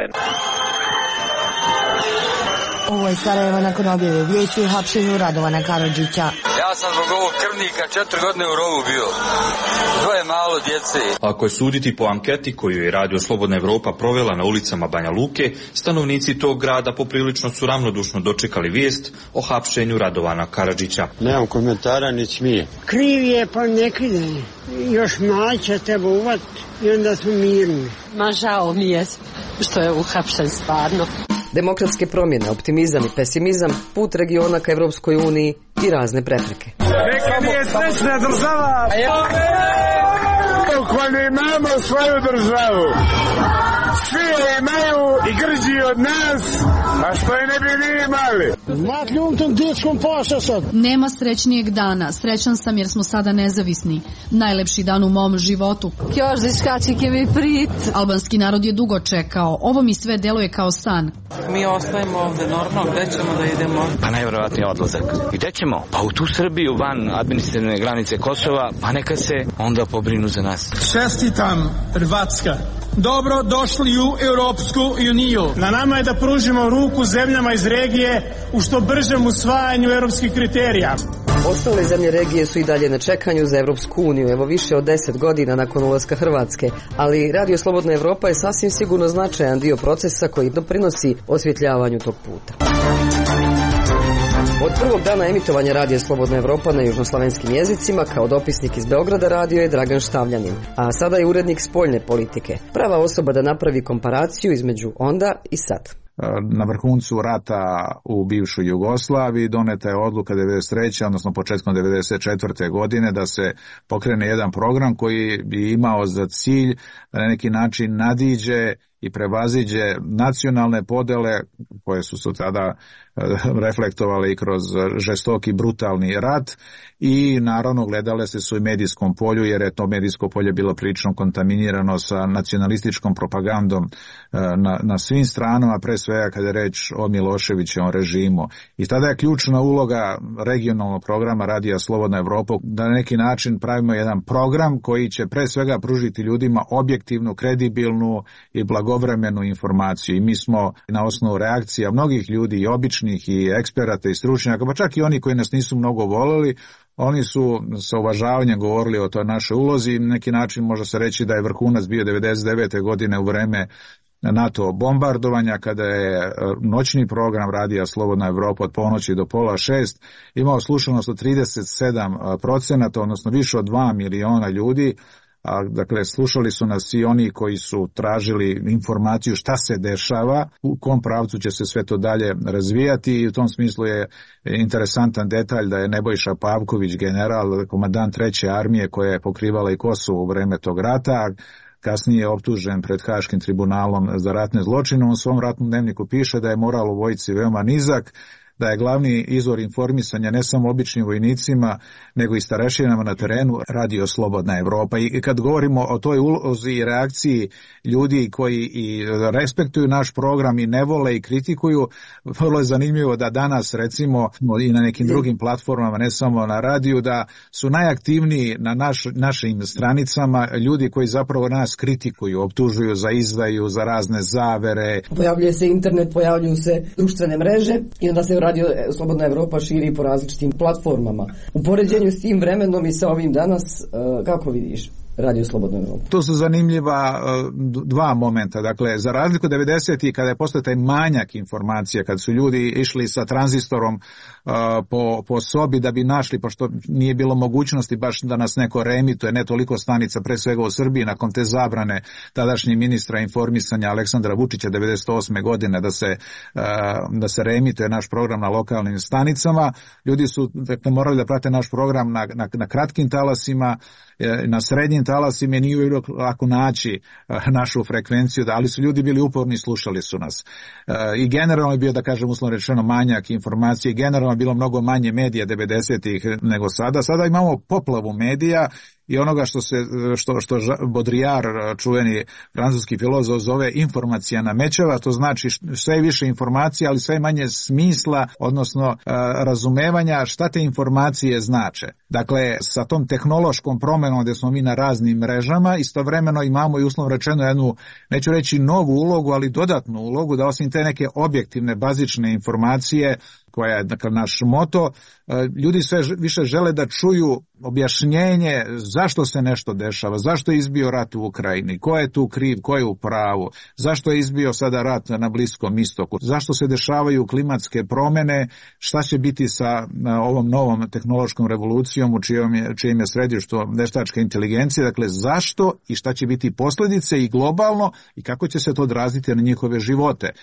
Ovo je Sarajevo nakon objave vijesti o hapšenju Radovana Karadžića. Ja sam zbog ovog krvnika četiri godine u rovu bio. Dvoje malo djece. Ako je suditi po anketi koju je Radio Slobodna Evropa provela na ulicama Banja Luke, stanovnici tog grada poprilično su ravnodušno dočekali vijest o hapšenju Radovana Karadžića. Nemam komentara ni smije. Kriv je pa ne krive. Još mlađa treba uvatiti i onda smo mirni. Ma žao mi je što je uhapšen stvarno. Demokratske promjene, optimizam i pesimizam, put regiona ka Evropskoj uniji i razne prepreke. Neka mi je srećna država! Dok vam imamo svoju državu, Svi je imaju i grđi od nas, a što je ne bi vi imali. Nema srećnijeg dana. Srećan sam jer smo sada nezavisni. Najlepši dan u mom životu. Albanski narod je dugo čekao. Ovo mi sve deluje kao san. Mi ostajemo ovde normalno, gde ćemo da idemo? Pa najvjerovatnije odlazak. I gde ćemo? Pa u tu Srbiju, van administrativne granice Kosova, pa neka se onda pobrinu za nas. Čestitam, Hrvatska. Dobro došli u Europsku uniju. Na nama je da pružimo ruku zemljama iz regije u što bržem usvajanju europskih kriterija. Ostale zemlje regije su i dalje na čekanju za Evropsku uniju, evo više od deset godina nakon ulaska Hrvatske, ali Radio Slobodna Evropa je sasvim sigurno značajan dio procesa koji doprinosi osvjetljavanju tog puta. Od prvog dana emitovanja Radija Slobodna Evropa na južnoslavenskim jezicima kao dopisnik iz Beograda radio je Dragan Štavljanin, a sada je urednik spoljne politike. Prava osoba da napravi komparaciju između onda i sad. Na vrhuncu rata u bivšoj Jugoslaviji doneta je odluka devedeset treće odnosno početkom devedeset četvrte godine da se pokrene jedan program koji bi imao za cilj da na neki način nadiđe i prevaziđe nacionalne podele koje su se tada reflektovale i kroz žestoki brutalni rat i naravno gledale se su i medijskom polju jer je to medijsko polje bilo prilično kontaminirano sa nacionalističkom propagandom na, na svim stranama, pre svega kada je reč o Miloševićevom režimu. I tada je ključna uloga regionalnog programa Radija Slobodna Evropa da na neki način pravimo jedan program koji će pre svega pružiti ljudima objektivnu, kredibilnu i blagovremenu informaciju. I mi smo na osnovu reakcija mnogih ljudi i običnih i eksperata i stručnjaka, pa čak i oni koji nas nisu mnogo voleli, oni su sa uvažavanjem govorili o toj našoj ulozi i na neki način može se reći da je vrhunac bio devedeset devete godine u vreme NATO bombardovanja kada je noćni program Radija Slobodna Evropa od ponoći do pola šest imao slušanost od trideset sedam procenata, odnosno više od dva miliona ljudi. A, dakle, slušali su nas i oni koji su tražili informaciju šta se dešava, u kom pravcu će se sve to dalje razvijati i u tom smislu je interesantan detalj da je Nebojša Pavković, general, komandant treće armije koja je pokrivala i Kosovo u vreme tog rata, kasnije je optužen pred Haškim tribunalom za ratne zločine. On u svom ratnom dnevniku piše da je moral u vojsci veoma nizak, da je glavni izvor informisanja ne samo običnim vojnicima, nego i starešinama na terenu Radio Slobodna Evropa. I kad govorimo o toj ulozi i reakciji ljudi koji i respektuju naš program i ne vole i kritikuju, vrlo je zanimljivo da danas recimo i na nekim drugim platformama, ne samo na radiju, da su najaktivniji na naš, našim stranicama ljudi koji zapravo nas kritikuju, optužuju za izdaju, za razne zavere. Pojavljuje se internet, pojavljuju se društvene mreže i onda se Radio Slobodna Evropa širi po različitim platformama. U poređenju s tim vremenom i sa ovim danas, kako vidiš Radio Slobodna Evropa? To su zanimljiva dva momenta. Dakle, za razliku od devedesetih kada je postao taj manjak informacija, kad su ljudi išli sa tranzistorom uh, po, po sobi da bi našli, pošto nije bilo mogućnosti baš da nas neko reemituje, ne toliko stanica, pre svega u Srbiji, nakon te zabrane tadašnjeg ministra informisanja Aleksandra Vučića devedeset osme godine da se, uh, da se reemituje naš program na lokalnim stanicama. Ljudi su dakle, morali da prate naš program na, na, na kratkim talasima, na srednjim talasima, nije bilo lako naći našu frekvenciju, ali su ljudi bili uporni i slušali su nas. I generalno je bio, da kažem, uslovno rečeno, manjak informacije, generalno je bilo mnogo manje medija devedesetih nego sada. Sada imamo poplavu medija i onoga što se što što Baudrillard, čuveni francuski filozof, zove informacija namećava, to znači sve više informacija, ali sve manje smisla, odnosno razumevanja šta te informacije znače. Dakle, sa tom tehnološkom promenom gde smo mi na raznim mrežama, istovremeno imamo i uslovno rečeno jednu, neću reći novu ulogu, ali dodatnu ulogu da osim te neke objektivne, bazične informacije, koja je dakle naš moto, ljudi sve više žele da čuju objašnjenje zašto se nešto dešava, zašto je izbio rat u Ukrajini, ko je tu kriv, ko je u pravu, zašto je izbio sada rat na Bliskom istoku, zašto se dešavaju klimatske promene, šta će biti sa ovom novom tehnološkom revolucijom u čijem je, čijem je središtu veštačka inteligencija, dakle zašto i šta će biti posljedice i globalno i kako će se to odraziti na njihove živote.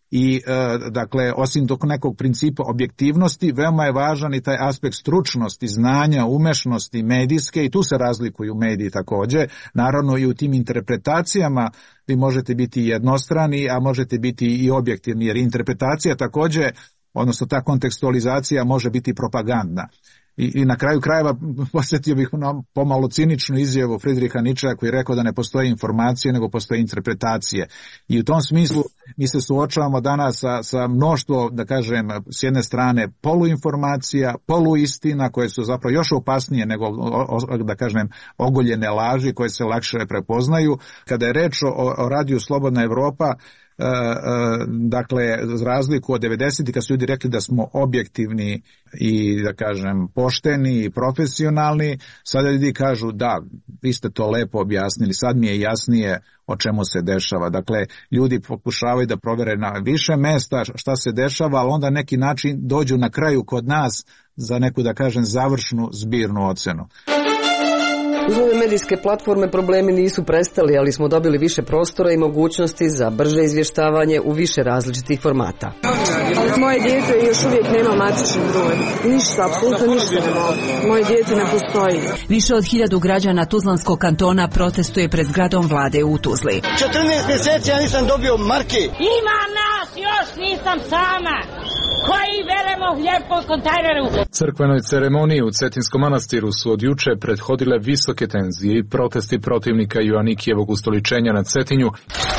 i e, dakle osim tog nekog principa objektivnosti veoma je važan i taj aspekt stručnosti, znanja, umešnosti medijske i tu se razlikuju mediji takođe, naravno i u tim interpretacijama vi možete biti jednostrani, a možete biti i objektivni, jer interpretacija takođe, odnosno ta kontekstualizacija može biti propagandna. I, i na kraju krajeva posjetio bih na pomalo ciničnu izjavu Friedricha Nietzschea koji je rekao da ne postoje informacije nego postoje interpretacije. I u tom smislu mi se suočavamo danas sa, sa mnoštvo, da kažem, s jedne strane poluinformacija, poluistina koje su zapravo još opasnije nego, da kažem, ogoljene laži koje se lakše prepoznaju. Kada je reč o, o radiju Slobodna Evropa, dakle, za razliku od devedesetih kad su ljudi rekli da smo objektivni i, da kažem, pošteni i profesionalni, sada ljudi kažu da, vi ste to lepo objasnili, sad mi je jasnije o čemu se dešava. Dakle, ljudi pokušavaju da provere na više mesta šta se dešava, ali onda neki način dođu na kraju kod nas za neku, da kažem, završnu zbirnu ocenu. Uz ove medijske platforme problemi nisu prestali, ali smo dobili više prostora i mogućnosti za brže izvještavanje u više različitih formata. Moje dijete još uvijek nema matični broj. Ništa, apsolutno ništa ne mogu. Moje dijete ne postoji. Više od hiljadu građana Tuzlanskog kantona protestuje pred zgradom vlade u Tuzli. četrnaest mjeseci ja nisam dobio marke. Ima nas, još nisam sama. Koji velemo hljeb po kontejneru. Crkvenoj ceremoniji u Cetinskom manastiru su od juče prethodile visoke tenzije i protesti protivnika Joanikijevog ustoličenja na Cetinju.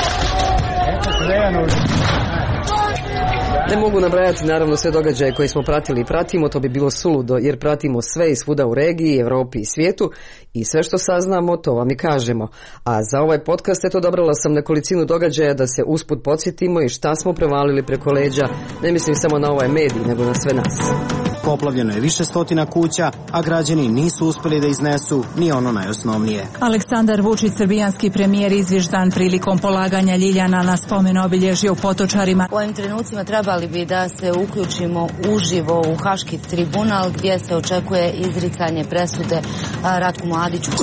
Ne mogu nabrajati naravno sve događaje koje smo pratili i pratimo, to bi bilo suludo jer pratimo sve i svuda u regiji, Evropi i svijetu i sve što saznamo to vam i kažemo. A za ovaj podcast eto dobrala sam nekolicinu događaja da se usput podsjetimo i šta smo prevalili preko leđa, ne mislim samo na ovaj medij nego na sve nas. Poplavljeno je više stotina kuća, a građani nisu uspjeli da iznesu ni ono najosnovnije. Aleksandar Vučić, srbijanski premijer, izvještan prilikom polaganja ljiljana na spomen obilježje u Potočarima. U ovim trenucima trebali bi da se uključimo uživo u Haški tribunal gdje se očekuje izricanje presude Ratku Mladiću.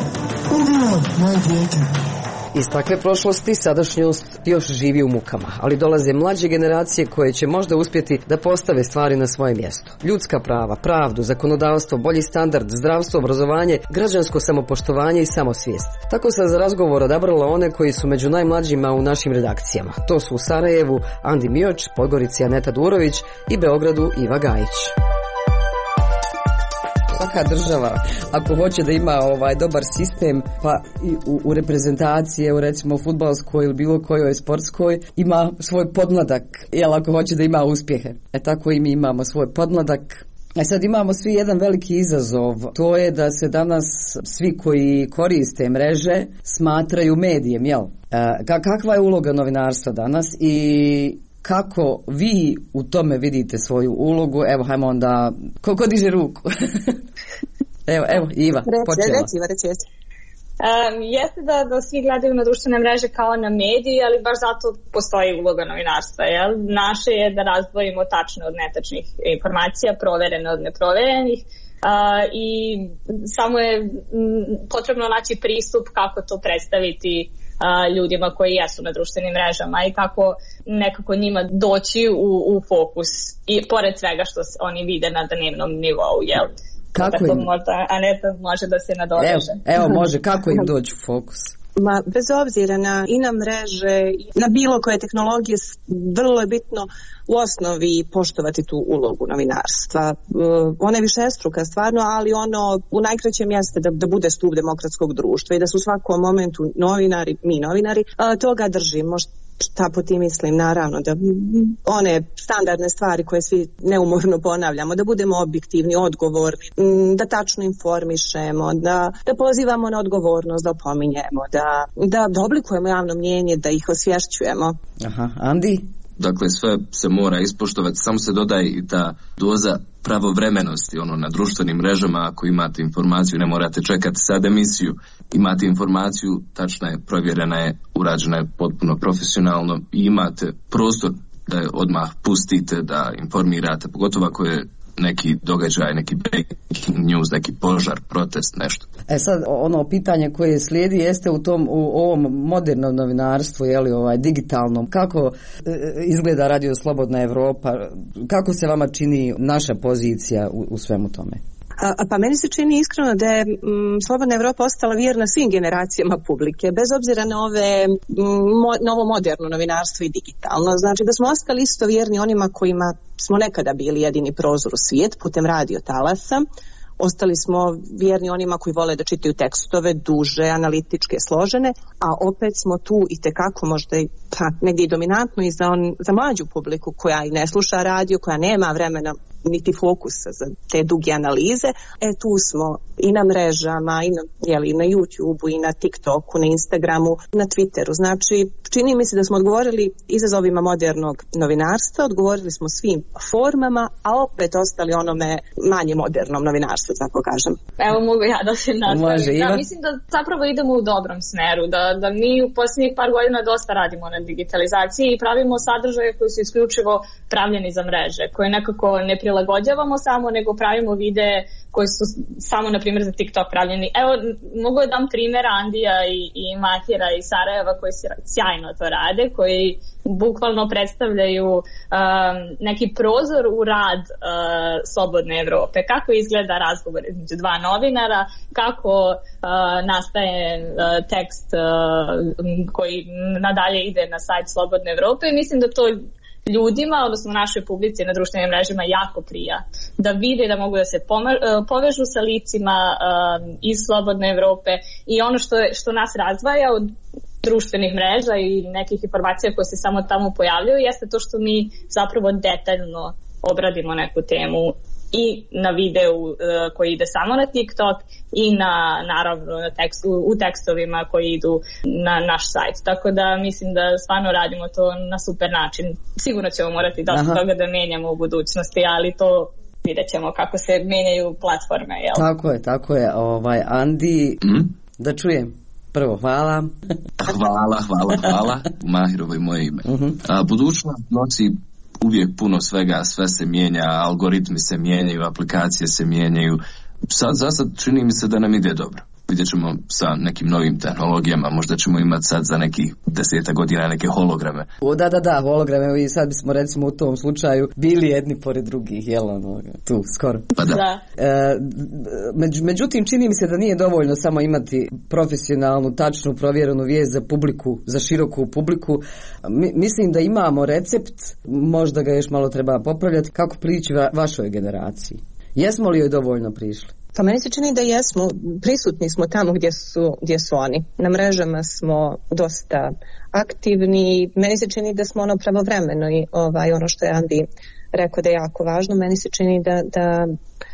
Iz takve prošlosti sadašnjost još živi u mukama, ali dolaze mlađe generacije koje će možda uspjeti da postave stvari na svoje mjesto. Ljudska prava, pravdu, zakonodavstvo, bolji standard, zdravstvo, obrazovanje, građansko samopoštovanje i samosvijest. Tako sam za razgovor odabrala one koji su među najmlađima u našim redakcijama. To su u Sarajevu Andi Mioč, Podgorici Aneta Durović i Beogradu Iva Gajić. Svaka država, ako hoće da ima ovaj dobar sistem, pa i u, u reprezentaciji, u recimo fudbalskoj ili bilo kojoj sportskoj, ima svoj podmladak, jel ako hoće da ima uspjehe. E tako i mi imamo svoj podmladak. E sad imamo svi jedan veliki izazov, to je da se danas svi koji koriste mreže smatraju medijem, jel? E, kakva je uloga novinarstva danas i kako vi u tome vidite svoju ulogu? Evo, hajmo onda, ko, ko diže ruku? evo, evo, Iva, počela. Reci, Iva, reci, reci. Um, jeste da, da svi gledaju na društvene mreže kao na mediji, ali baš zato postoji uloga novinarstva. Jel? Naše je da razdvojimo tačne od netačnih informacija, proverene od neproverenih. Uh, i samo je m, potrebno naći pristup kako to predstaviti uh, ljudima koji jesu na društvenim mrežama i kako nekako njima doći u, u fokus i pored svega što oni vide na dnevnom nivou, jel? Kako im? Možda Aneta može da se nadoveže. Evo, evo može, kako im doći u fokus? Ma, bez obzira na i na mreže, na bilo koje tehnologije, vrlo je bitno u osnovi poštovati tu ulogu novinarstva. Ona je višestruka stvarno, ali ono u najkraćem jeste da, da bude stup demokratskog društva i da su u svakom momentu novinari, mi novinari, toga držimo. Šta po tim mislim? Naravno da one standardne stvari koje svi neumorno ponavljamo, da budemo objektivni, odgovorni, da tačno informišemo, da, da pozivamo na odgovornost, da opominjemo, da, da, da oblikujemo javno mnjenje, da ih osvješćujemo. Aha, Andi? Dakle, sve se mora ispoštovati, samo se dodaje i ta doza pravovremenosti, ono, na društvenim mrežama, ako imate informaciju, ne morate čekati sad emisiju, imate informaciju, tačna je, provjerena je, urađena je potpuno profesionalno i imate prostor da je odmah pustite, da informirate, pogotovo ako je neki događaj, neki breaking news, neki požar, protest, nešto. E sad, ono pitanje koje slijedi jeste u tom, u ovom modernom novinarstvu, je li ovaj digitalnom, kako e, izgleda Radio Slobodna Evropa, kako se vama čini naša pozicija u, u svemu tome? A, pa meni se čini iskreno da je m, Slobodna Evropa ostala vjerna svim generacijama publike, bez obzira na ove mo, novo moderno novinarstvo i digitalno. Znači da smo ostali isto vjerni onima kojima smo nekada bili jedini prozor u svijet putem radio talasa. Ostali smo vjerni onima koji vole da čitaju tekstove, duže, analitičke, složene, a opet smo tu i tekako možda i pa, negdje i dominantno i za, on, za mlađu publiku koja i ne sluša radio, koja nema vremena niti fokusa za te duge analize. E tu smo i na mrežama, i na, jeli, na YouTubeu, i na TikToku, na Instagramu, na Twitteru. Znači, čini mi se da smo odgovorili izazovima modernog novinarstva, odgovorili smo svim formama, a opet ostali onome manje modernom novinarstvu, tako kažem. Evo mogu ja da se nastavim. Da, mislim da zapravo idemo u dobrom smeru, da, da mi u posljednjih par godina dosta radimo na digitalizaciji i pravimo sadržaje koji su isključivo pravljeni za mreže, koje nekako ne prilagođavamo samo, nego pravimo videe koji su samo, na primjer, za TikTok pravljeni. Evo, mogu da dam primjer Andija i, i Mahira iz Sarajeva koji sjajno to rade, koji bukvalno predstavljaju um, neki prozor u rad uh, Slobodne Evrope. Kako izgleda razgovor između dva novinara, kako uh, nastaje uh, tekst uh, koji nadalje ide na sajt Slobodne Evrope i mislim da to ljudima, odnosno našoj publici na društvenim mrežama jako prija. Da vide da mogu da se povežu sa licima um, iz Slobodne Evrope i ono što, je, što nas razdvaja od društvenih mreža i nekih informacija koje se samo tamo pojavljaju jeste to što mi zapravo detaljno obradimo neku temu i na videu uh, koji ide samo na TikTok i na, naravno na tekst, u, u tekstovima koji idu na naš sajt. Tako da mislim da stvarno radimo to na super način. Sigurno ćemo morati dosta Aha. toga da menjamo u budućnosti, ali to vidjet ćemo kako se menjaju platforme. Jel? Tako je, tako je. Ovaj, Andi, mm? da čujem. Prvo, hvala. Hvala, hvala, hvala. Mahirovo i moje ime. Uh-huh. A, budućnost nosi uvijek puno svega, sve se mijenja, algoritmi se mijenjaju, aplikacije se mijenjaju. Sad, za sad čini mi se da nam ide dobro. Vidjet ćemo sa nekim novim tehnologijama, možda ćemo imati sad za nekih deseta godina neke holograme. O, da, da, da, holograme, i sad bismo recimo u tom slučaju bili jedni pored drugih, jel ono, tu, skoro. Pa da. E, među, međutim, čini mi se da nije dovoljno samo imati profesionalnu, tačnu, provjerenu vijest za publiku, za široku publiku. Mi, mislim da imamo recept, možda ga još malo treba popravljati, kako prići va, vašoj generaciji. Jesmo li joj dovoljno prišli? Pa meni se čini da jesmo, prisutni smo tamo gdje su, gdje su oni. Na mrežama smo dosta aktivni, meni se čini da smo ono pravovremeno i ovaj, ono što je Andi rekao da je jako važno, meni se čini da, da,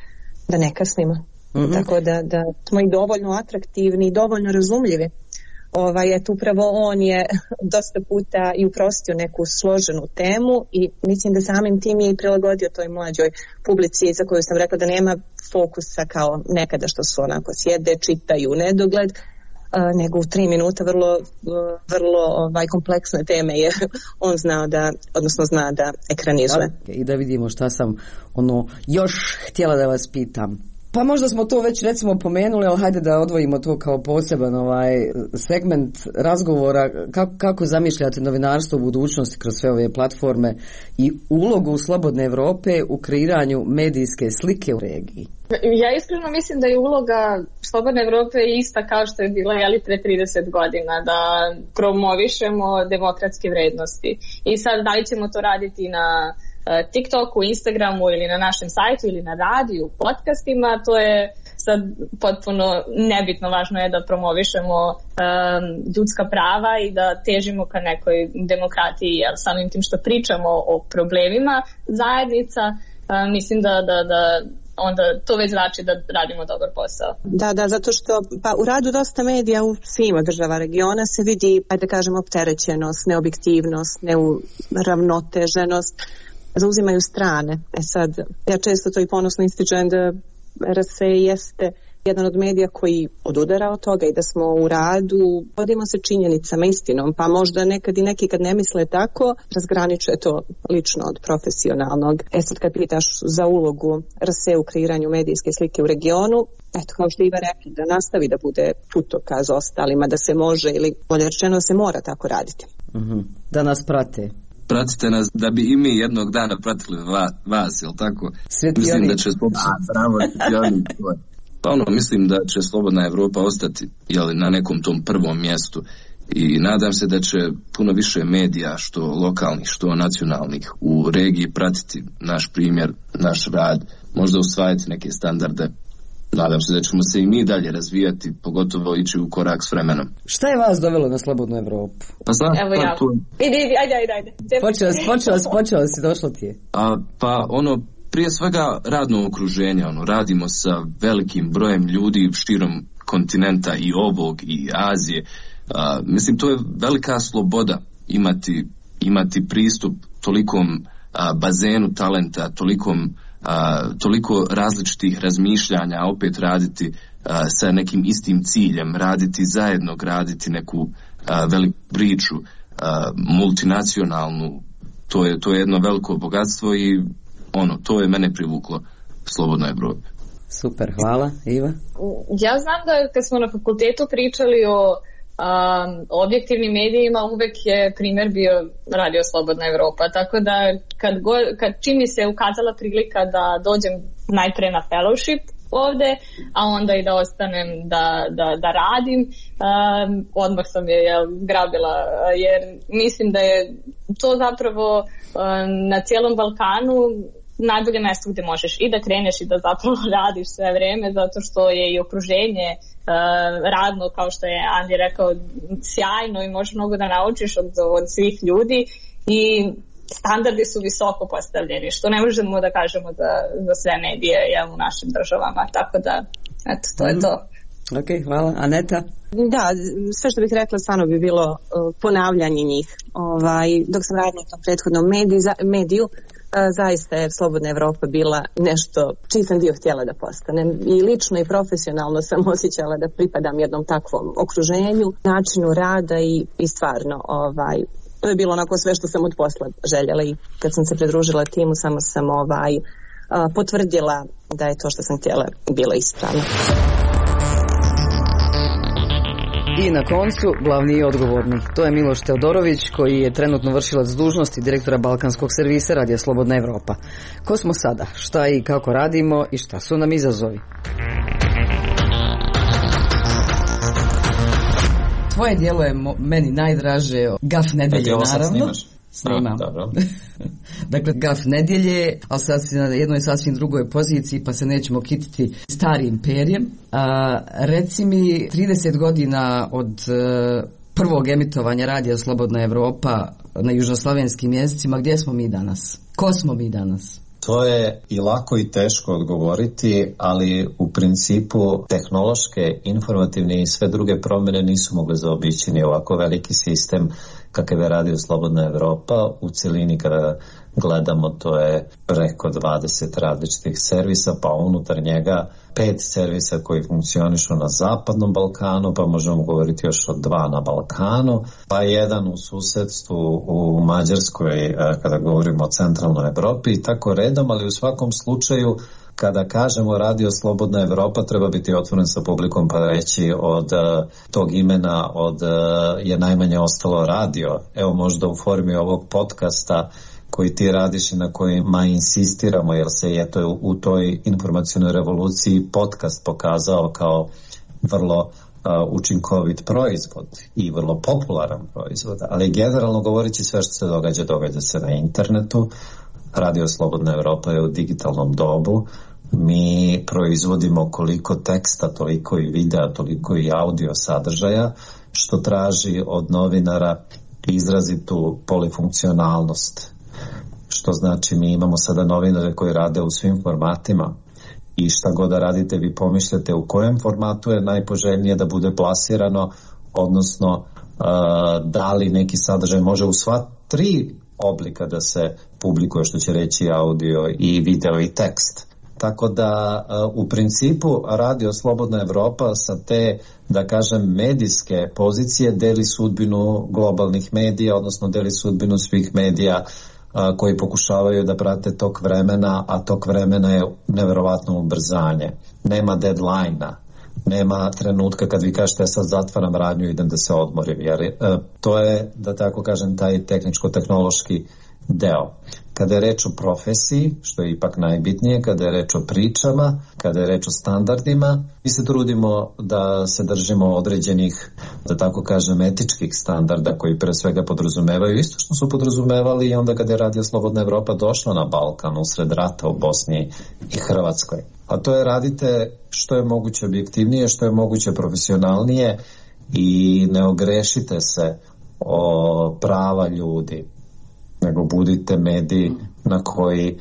da ne kasnimo. Mm-hmm. Tako da, da smo i dovoljno atraktivni i dovoljno razumljivi. Ovaj, eto, upravo on je dosta puta i uprostio neku složenu temu i mislim da samim tim je i prilagodio toj mlađoj publici za koju sam rekla da nema fokusa kao nekada što su onako sjede, čitaju nedogled, uh, nego u tri minuta vrlo, uh, vrlo ovaj, kompleksne teme je on znao da, odnosno zna da ekranizuje. Da, i da vidimo šta sam ono još htjela da vas pitam. Pa možda smo to već recimo pomenuli, ali hajde da odvojimo to kao poseban ovaj segment razgovora. Kako, kako zamišljate novinarstvo u budućnosti kroz sve ove platforme i ulogu Slobodne Evrope u kreiranju medijske slike u regiji? Ja iskreno mislim da je uloga Slobodne Evrope ista kao što je bila jeli pre trideset godina, da promovišemo demokratske vrednosti. I sad da li ćemo to raditi na TikToku, Instagramu ili na našem sajtu ili na radiju, podcastima, to je sad potpuno nebitno. Važno je da promovišemo um, ljudska prava i da težimo ka nekoj demokratiji, jer samim tim što pričamo o problemima zajednica, um, mislim da, da, da onda to već znači da radimo dobar posao. Da, da, zato što pa u radu dosta medija u svim država regiona se vidi, ajde da kažemo, opterećenost, neobjektivnost, neuravnoteženost, zauzimaju strane. E sad, ja često to i ponosno ističem da R S E jeste jedan od medija koji odudara od toga i da smo u radu, vodimo se činjenicama, istinom, pa možda nekad i neki kad ne misle tako, razgraničuje to lično od profesionalnog. E sad kad pitaš za ulogu R S E u kreiranju medijske slike u regionu, eto, kao što Iva rekla, da nastavi da bude putokaz ostalima, da se može ili bolje rečeno da se mora tako raditi. Uh-huh. Da nas prate. Pratite nas da bi i mi jednog dana pratili va, vas, jel tako? Svetioni. Mislim da će Svetioni. Pa ono, mislim da će Slobodna Evropa ostati, jel, na nekom tom prvom mjestu i nadam se da će puno više medija, što lokalnih, što nacionalnih, u regiji pratiti naš primjer, naš rad, možda usvajati neke standarde. Nadam se da ćemo se i mi dalje razvijati, pogotovo ići u korak s vremenom. Šta je vas dovelo na Slobodnu Evropu? Pa znam, Evo ja. Tu... Idi, idi, ajde, ajde, ajde. Počeo si, počeo si, počeo si, došlo ti je. A, pa ono, prije svega radno okruženje, ono, radimo sa velikim brojem ljudi širom kontinenta i ovog i Azije. A, mislim, to je velika sloboda imati, imati pristup tolikom a, bazenu talenta, tolikom A, toliko različitih razmišljanja, a opet raditi a, sa nekim istim ciljem, raditi zajedno, graditi neku a, veliku priču, a, multinacionalnu, to je, to je jedno veliko bogatstvo i ono, to je mene privuklo Slobodnoj Evropi. Super, hvala. Iva? Ja znam da kad smo na fakultetu pričali o Um, objektivnim medijima, uvek je primjer bio Radio Slobodna Evropa, tako da kad, go, kad čim mi se ukazala prilika da dođem najpre na fellowship ovde, a onda i da ostanem da, da, da radim, um, odmah sam je jel, grabila, jer mislim da je to zapravo um, na cijelom Balkanu najbolje mjesto gdje možeš i da kreneš i da zapravo radiš sve vreme, zato što je i okruženje uh, radno, kao što je Andi rekao, sjajno i možeš mnogo da naučiš od, od svih ljudi i standardi su visoko postavljeni, što ne možemo da kažemo za, za sve medije jel, u našim državama, tako da eto, to je to. Ok, hvala. Aneta? Da, sve što bih rekla stvarno bi bilo uh, ponavljanje njih. Ovaj, dok sam radila u tom prethodnom mediju, za, mediju zaista je Slobodna Evropa bila nešto čiji sam dio htjela da postanem i lično i profesionalno sam osjećala da pripadam jednom takvom okruženju, načinu rada i, i stvarno ovaj, to je bilo onako sve što sam od posla željela i kad sam se pridružila timu samo sam ovaj, potvrdila da je to što sam htjela bilo ispravno. I na koncu, glavni i odgovorni. To je Miloš Teodorović, koji je trenutno vršilac dužnosti direktora Balkanskog servisa Radija Slobodna Evropa. Ko smo sada? Šta i kako radimo i šta su nam izazovi? Tvoje dijelo je mo- meni najdraže, Gaf nedelje, naravno. Snimam. Dobro. Dakle, Gaf nedjelje, ali sad si na jednoj sasvim drugoj poziciji, pa se nećemo kititi starim perjem. A, reci mi, trideset godina od uh, prvog emitovanja Radija Slobodna Evropa na južnoslavenskim jezicima, gdje smo mi danas? Ko smo mi danas? To je i lako i teško odgovoriti, ali u principu tehnološke, informativne i sve druge promjene nisu mogle zaobići ni ovako veliki sistem kakav je Radio Slobodna Evropa. U cjelini kada gledamo, to je preko dvadeset različitih servisa, pa unutar njega pet servisa koji funkcionišu na zapadnom Balkanu, pa možemo govoriti još o dva na Balkanu, pa jedan u susedstvu u Mađarskoj kada govorimo o centralnoj Evropi i tako redom, ali u svakom slučaju kada kažemo Radio Slobodna Evropa treba biti otvoren sa publikom pa reći od uh, tog imena od uh, je najmanje ostalo radio. Evo možda u formi ovog podcasta koji ti radiš i na kojima insistiramo, jer se je to u toj informacionoj revoluciji podcast pokazao kao vrlo uh, učinkovit proizvod i vrlo popularan proizvod. Ali generalno govoreći sve što se događa, događa se na internetu. Radio Slobodna Evropa je u digitalnom dobu. Mi proizvodimo koliko teksta, toliko i videa, toliko i audio sadržaja, što traži od novinara izrazitu polifunkcionalnost. Što znači mi imamo sada novinare koji rade u svim formatima i šta god da radite vi pomišljate u kojem formatu je najpoželjnije da bude plasirano, odnosno uh, da li neki sadržaj može u sva tri oblika da se publikuje, što će reći audio i video i tekst. Tako da u principu Radio Slobodna Evropa sa te, da kažem, medijske pozicije deli sudbinu globalnih medija, odnosno deli sudbinu svih medija koji pokušavaju da prate tok vremena, a tok vremena je neverovatno ubrzanje. Nema deadline-a, nema trenutka kad vi kažete sad zatvaram radnju i idem da se odmorim, jer e, to je, da tako kažem, taj tehničko-tehnološki deo. Kada je reč o profesiji, što je ipak najbitnije, kada je reč o pričama, kada je reč o standardima, mi se trudimo da se držimo određenih, da tako kažem, etičkih standarda koji pre svega podrazumevaju isto što su podrazumevali i onda kada je Radio Slobodna Evropa došla na Balkan usred rata u Bosni i Hrvatskoj. A to je radite što je moguće objektivnije, što je moguće profesionalnije i ne ogrešite se o prava ljudi, nego budite mediji na koji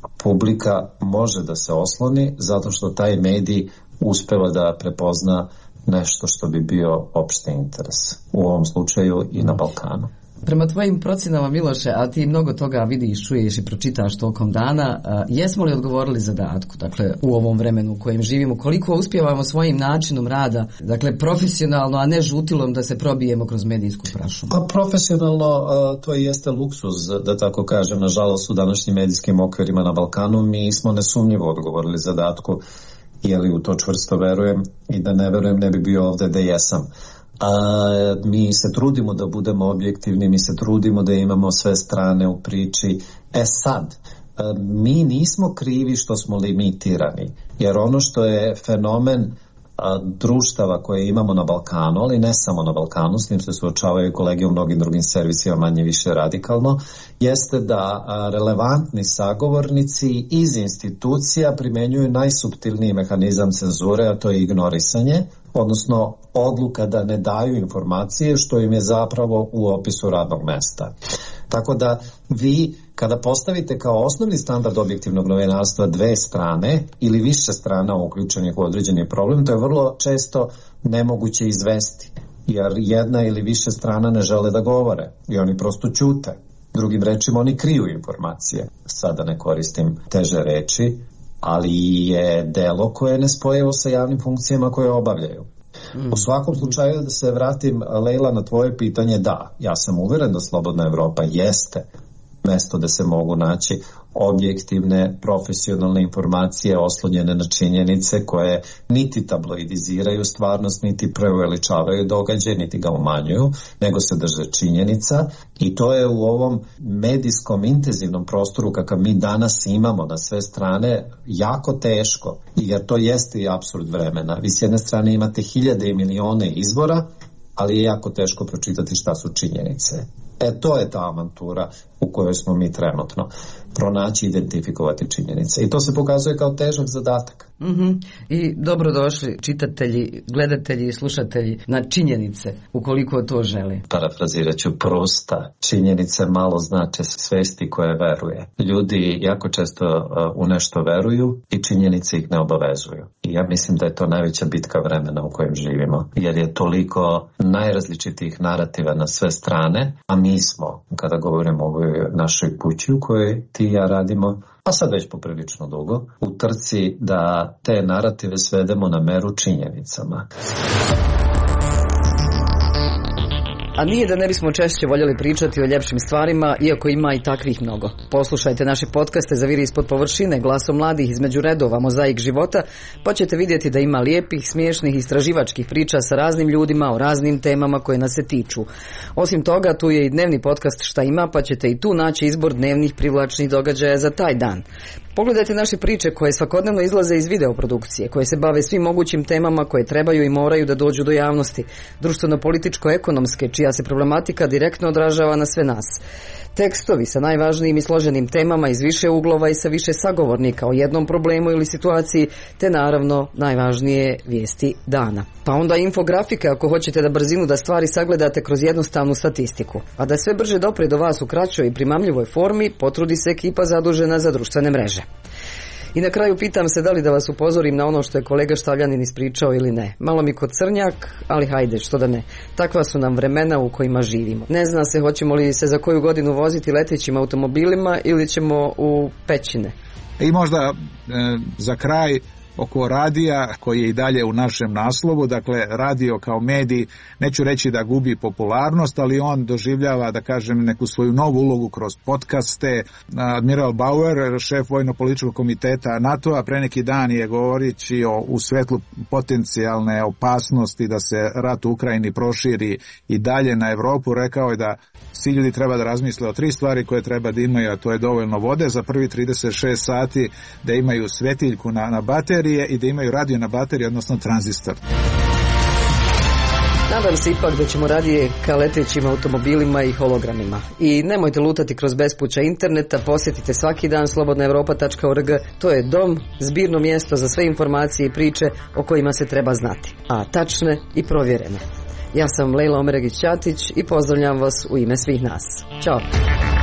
publika može da se osloni zato što taj medij uspeva da prepozna nešto što bi bio opšti interes. U ovom slučaju i na Balkanu. Prema tvojim procenama, Miloše, a ti mnogo toga vidiš, čuješ i pročitaš tokom dana, a, jesmo li odgovorili zadatku, dakle, u ovom vremenu u kojem živimo, koliko uspijevamo svojim načinom rada, dakle, profesionalno, a ne žutilom da se probijemo kroz medijsku prašumu? Pa profesionalno, a, to jeste luksuz, da tako kažem, nažalost u današnjim medijskim okvirima na Balkanu, mi smo nesumnjivo odgovorili zadatku, jeli u to čvrsto verujem i da ne verujem ne bi bio ovde da jesam. A, mi se trudimo da budemo objektivni, mi se trudimo da imamo sve strane u priči. E sad, a, mi nismo krivi što smo limitirani, jer ono što je fenomen a, društava koje imamo na Balkanu, ali ne samo na Balkanu, s njim se suočavaju kolege u mnogim drugim servisima manje više radikalno, jeste da a, relevantni sagovornici iz institucija primenjuju najsuptilniji mehanizam cenzure, a to je ignorisanje, odnosno odluka da ne daju informacije što im je zapravo u opisu radnog mesta. Tako da vi kada postavite kao osnovni standard objektivnog novinarstva dve strane ili više strana uključenih u određeni problem, to je vrlo često nemoguće izvesti, jer jedna ili više strana ne žele da govore i oni prosto ćute. Drugim rečima, oni kriju informacije. Sada ne koristim teže reči, ali je delo koje je nespojivo sa javnim funkcijama koje obavljaju. Mm. U svakom slučaju, da se vratim, Lejla, na tvoje pitanje, da, ja sam uveren da Slobodna Evropa jeste mesto da se mogu naći objektivne, profesionalne informacije oslonjene na činjenice koje niti tabloidiziraju stvarnost, niti preuveličavaju događaj, niti ga umanjuju, nego se drže činjenica i to je u ovom medijskom intenzivnom prostoru kakav mi danas imamo na sve strane jako teško, jer to jeste i apsurd vremena. Vi s jedne strane imate hiljade i milione izbora, ali je jako teško pročitati šta su činjenice. E, to je ta avantura u kojoj smo mi trenutno. Pronaći, identifikovati činjenice. I to se pokazuje kao težak zadatak. Mm-hmm. I dobrodošli čitatelji, gledatelji i slušatelji na činjenice, ukoliko to žele. Parafrazirat ću Prusta. Činjenice malo znače svesti koje veruje. Ljudi jako često uh, u nešto veruju i činjenice ih ne obavezuju. I ja mislim da je to najveća bitka vremena u kojem živimo. Jer je toliko najrazličitijih narativa na sve strane, a mi smo, kada govorimo o ovoj našoj kući u kojoj ti i ja radimo, a sad već poprilično dugo, u trci da te narative svedemo na meru činjenicama. A nije da ne bismo češće voljeli pričati o ljepšim stvarima, iako ima i takvih mnogo. Poslušajte naše podcaste Zaviri ispod površine, Glasom mladih, Između redova, Mozaik života, pa ćete vidjeti da ima lijepih, smiješnih, istraživačkih priča sa raznim ljudima o raznim temama koje nas se tiču. Osim toga, tu je i dnevni podcast Šta ima, pa ćete i tu naći izbor dnevnih privlačnih događaja za taj dan. Pogledajte naše priče koje svakodnevno izlaze iz videoprodukcije, koje se bave svim mogućim temama koje trebaju i moraju da dođu do javnosti, društveno-političko-ekonomske, čija se problematika direktno odražava na sve nas. Tekstovi sa najvažnijim i složenim temama iz više uglova i sa više sagovornika o jednom problemu ili situaciji, te naravno najvažnije vijesti dana. Pa onda infografike ako hoćete da brzinu da stvari sagledate kroz jednostavnu statistiku. A da sve brže dopre do vas u kraćoj i primamljivoj formi, potrudi se ekipa zadužena za društvene mreže. I na kraju pitam se da li da vas upozorim na ono što je kolega Štavljanin ispričao ili ne. Malo mi kod crnjak, ali hajde, što da ne. Takva su nam vremena u kojima živimo. Ne zna se hoćemo li se za koju godinu voziti letećim automobilima ili ćemo u pećine. I možda e, za kraj oko radija koji je i dalje u našem naslovu, dakle radio kao medij, neću reći da gubi popularnost, ali on doživljava, da kažem, neku svoju novu ulogu kroz podcaste. Admiral Bauer, šef vojno-političkog komiteta NATO-a, pre neki dan je govorići o, u svetlu potencijalne opasnosti da se rat u Ukrajini proširi i dalje na Evropu, rekao je da svi ljudi treba da razmisle o tri stvari koje treba da imaju, a to je dovoljno vode za prvi trideset šest sati, da imaju svetiljku na, na bateriji i da imaju radio na bateriji, odnosno tranzistor. Nadam se ipak da ćemo radije ka letećim automobilima i hologramima. I nemojte lutati kroz bespuća interneta, posjetite svaki dan slobodna europa tačka org. To je dom, zbirno mjesto za sve informacije i priče o kojima se treba znati, a tačne i provjerene. Ja sam Lejla Omeregić-Ćatić i pozdravljam vas u ime svih nas. Ćao!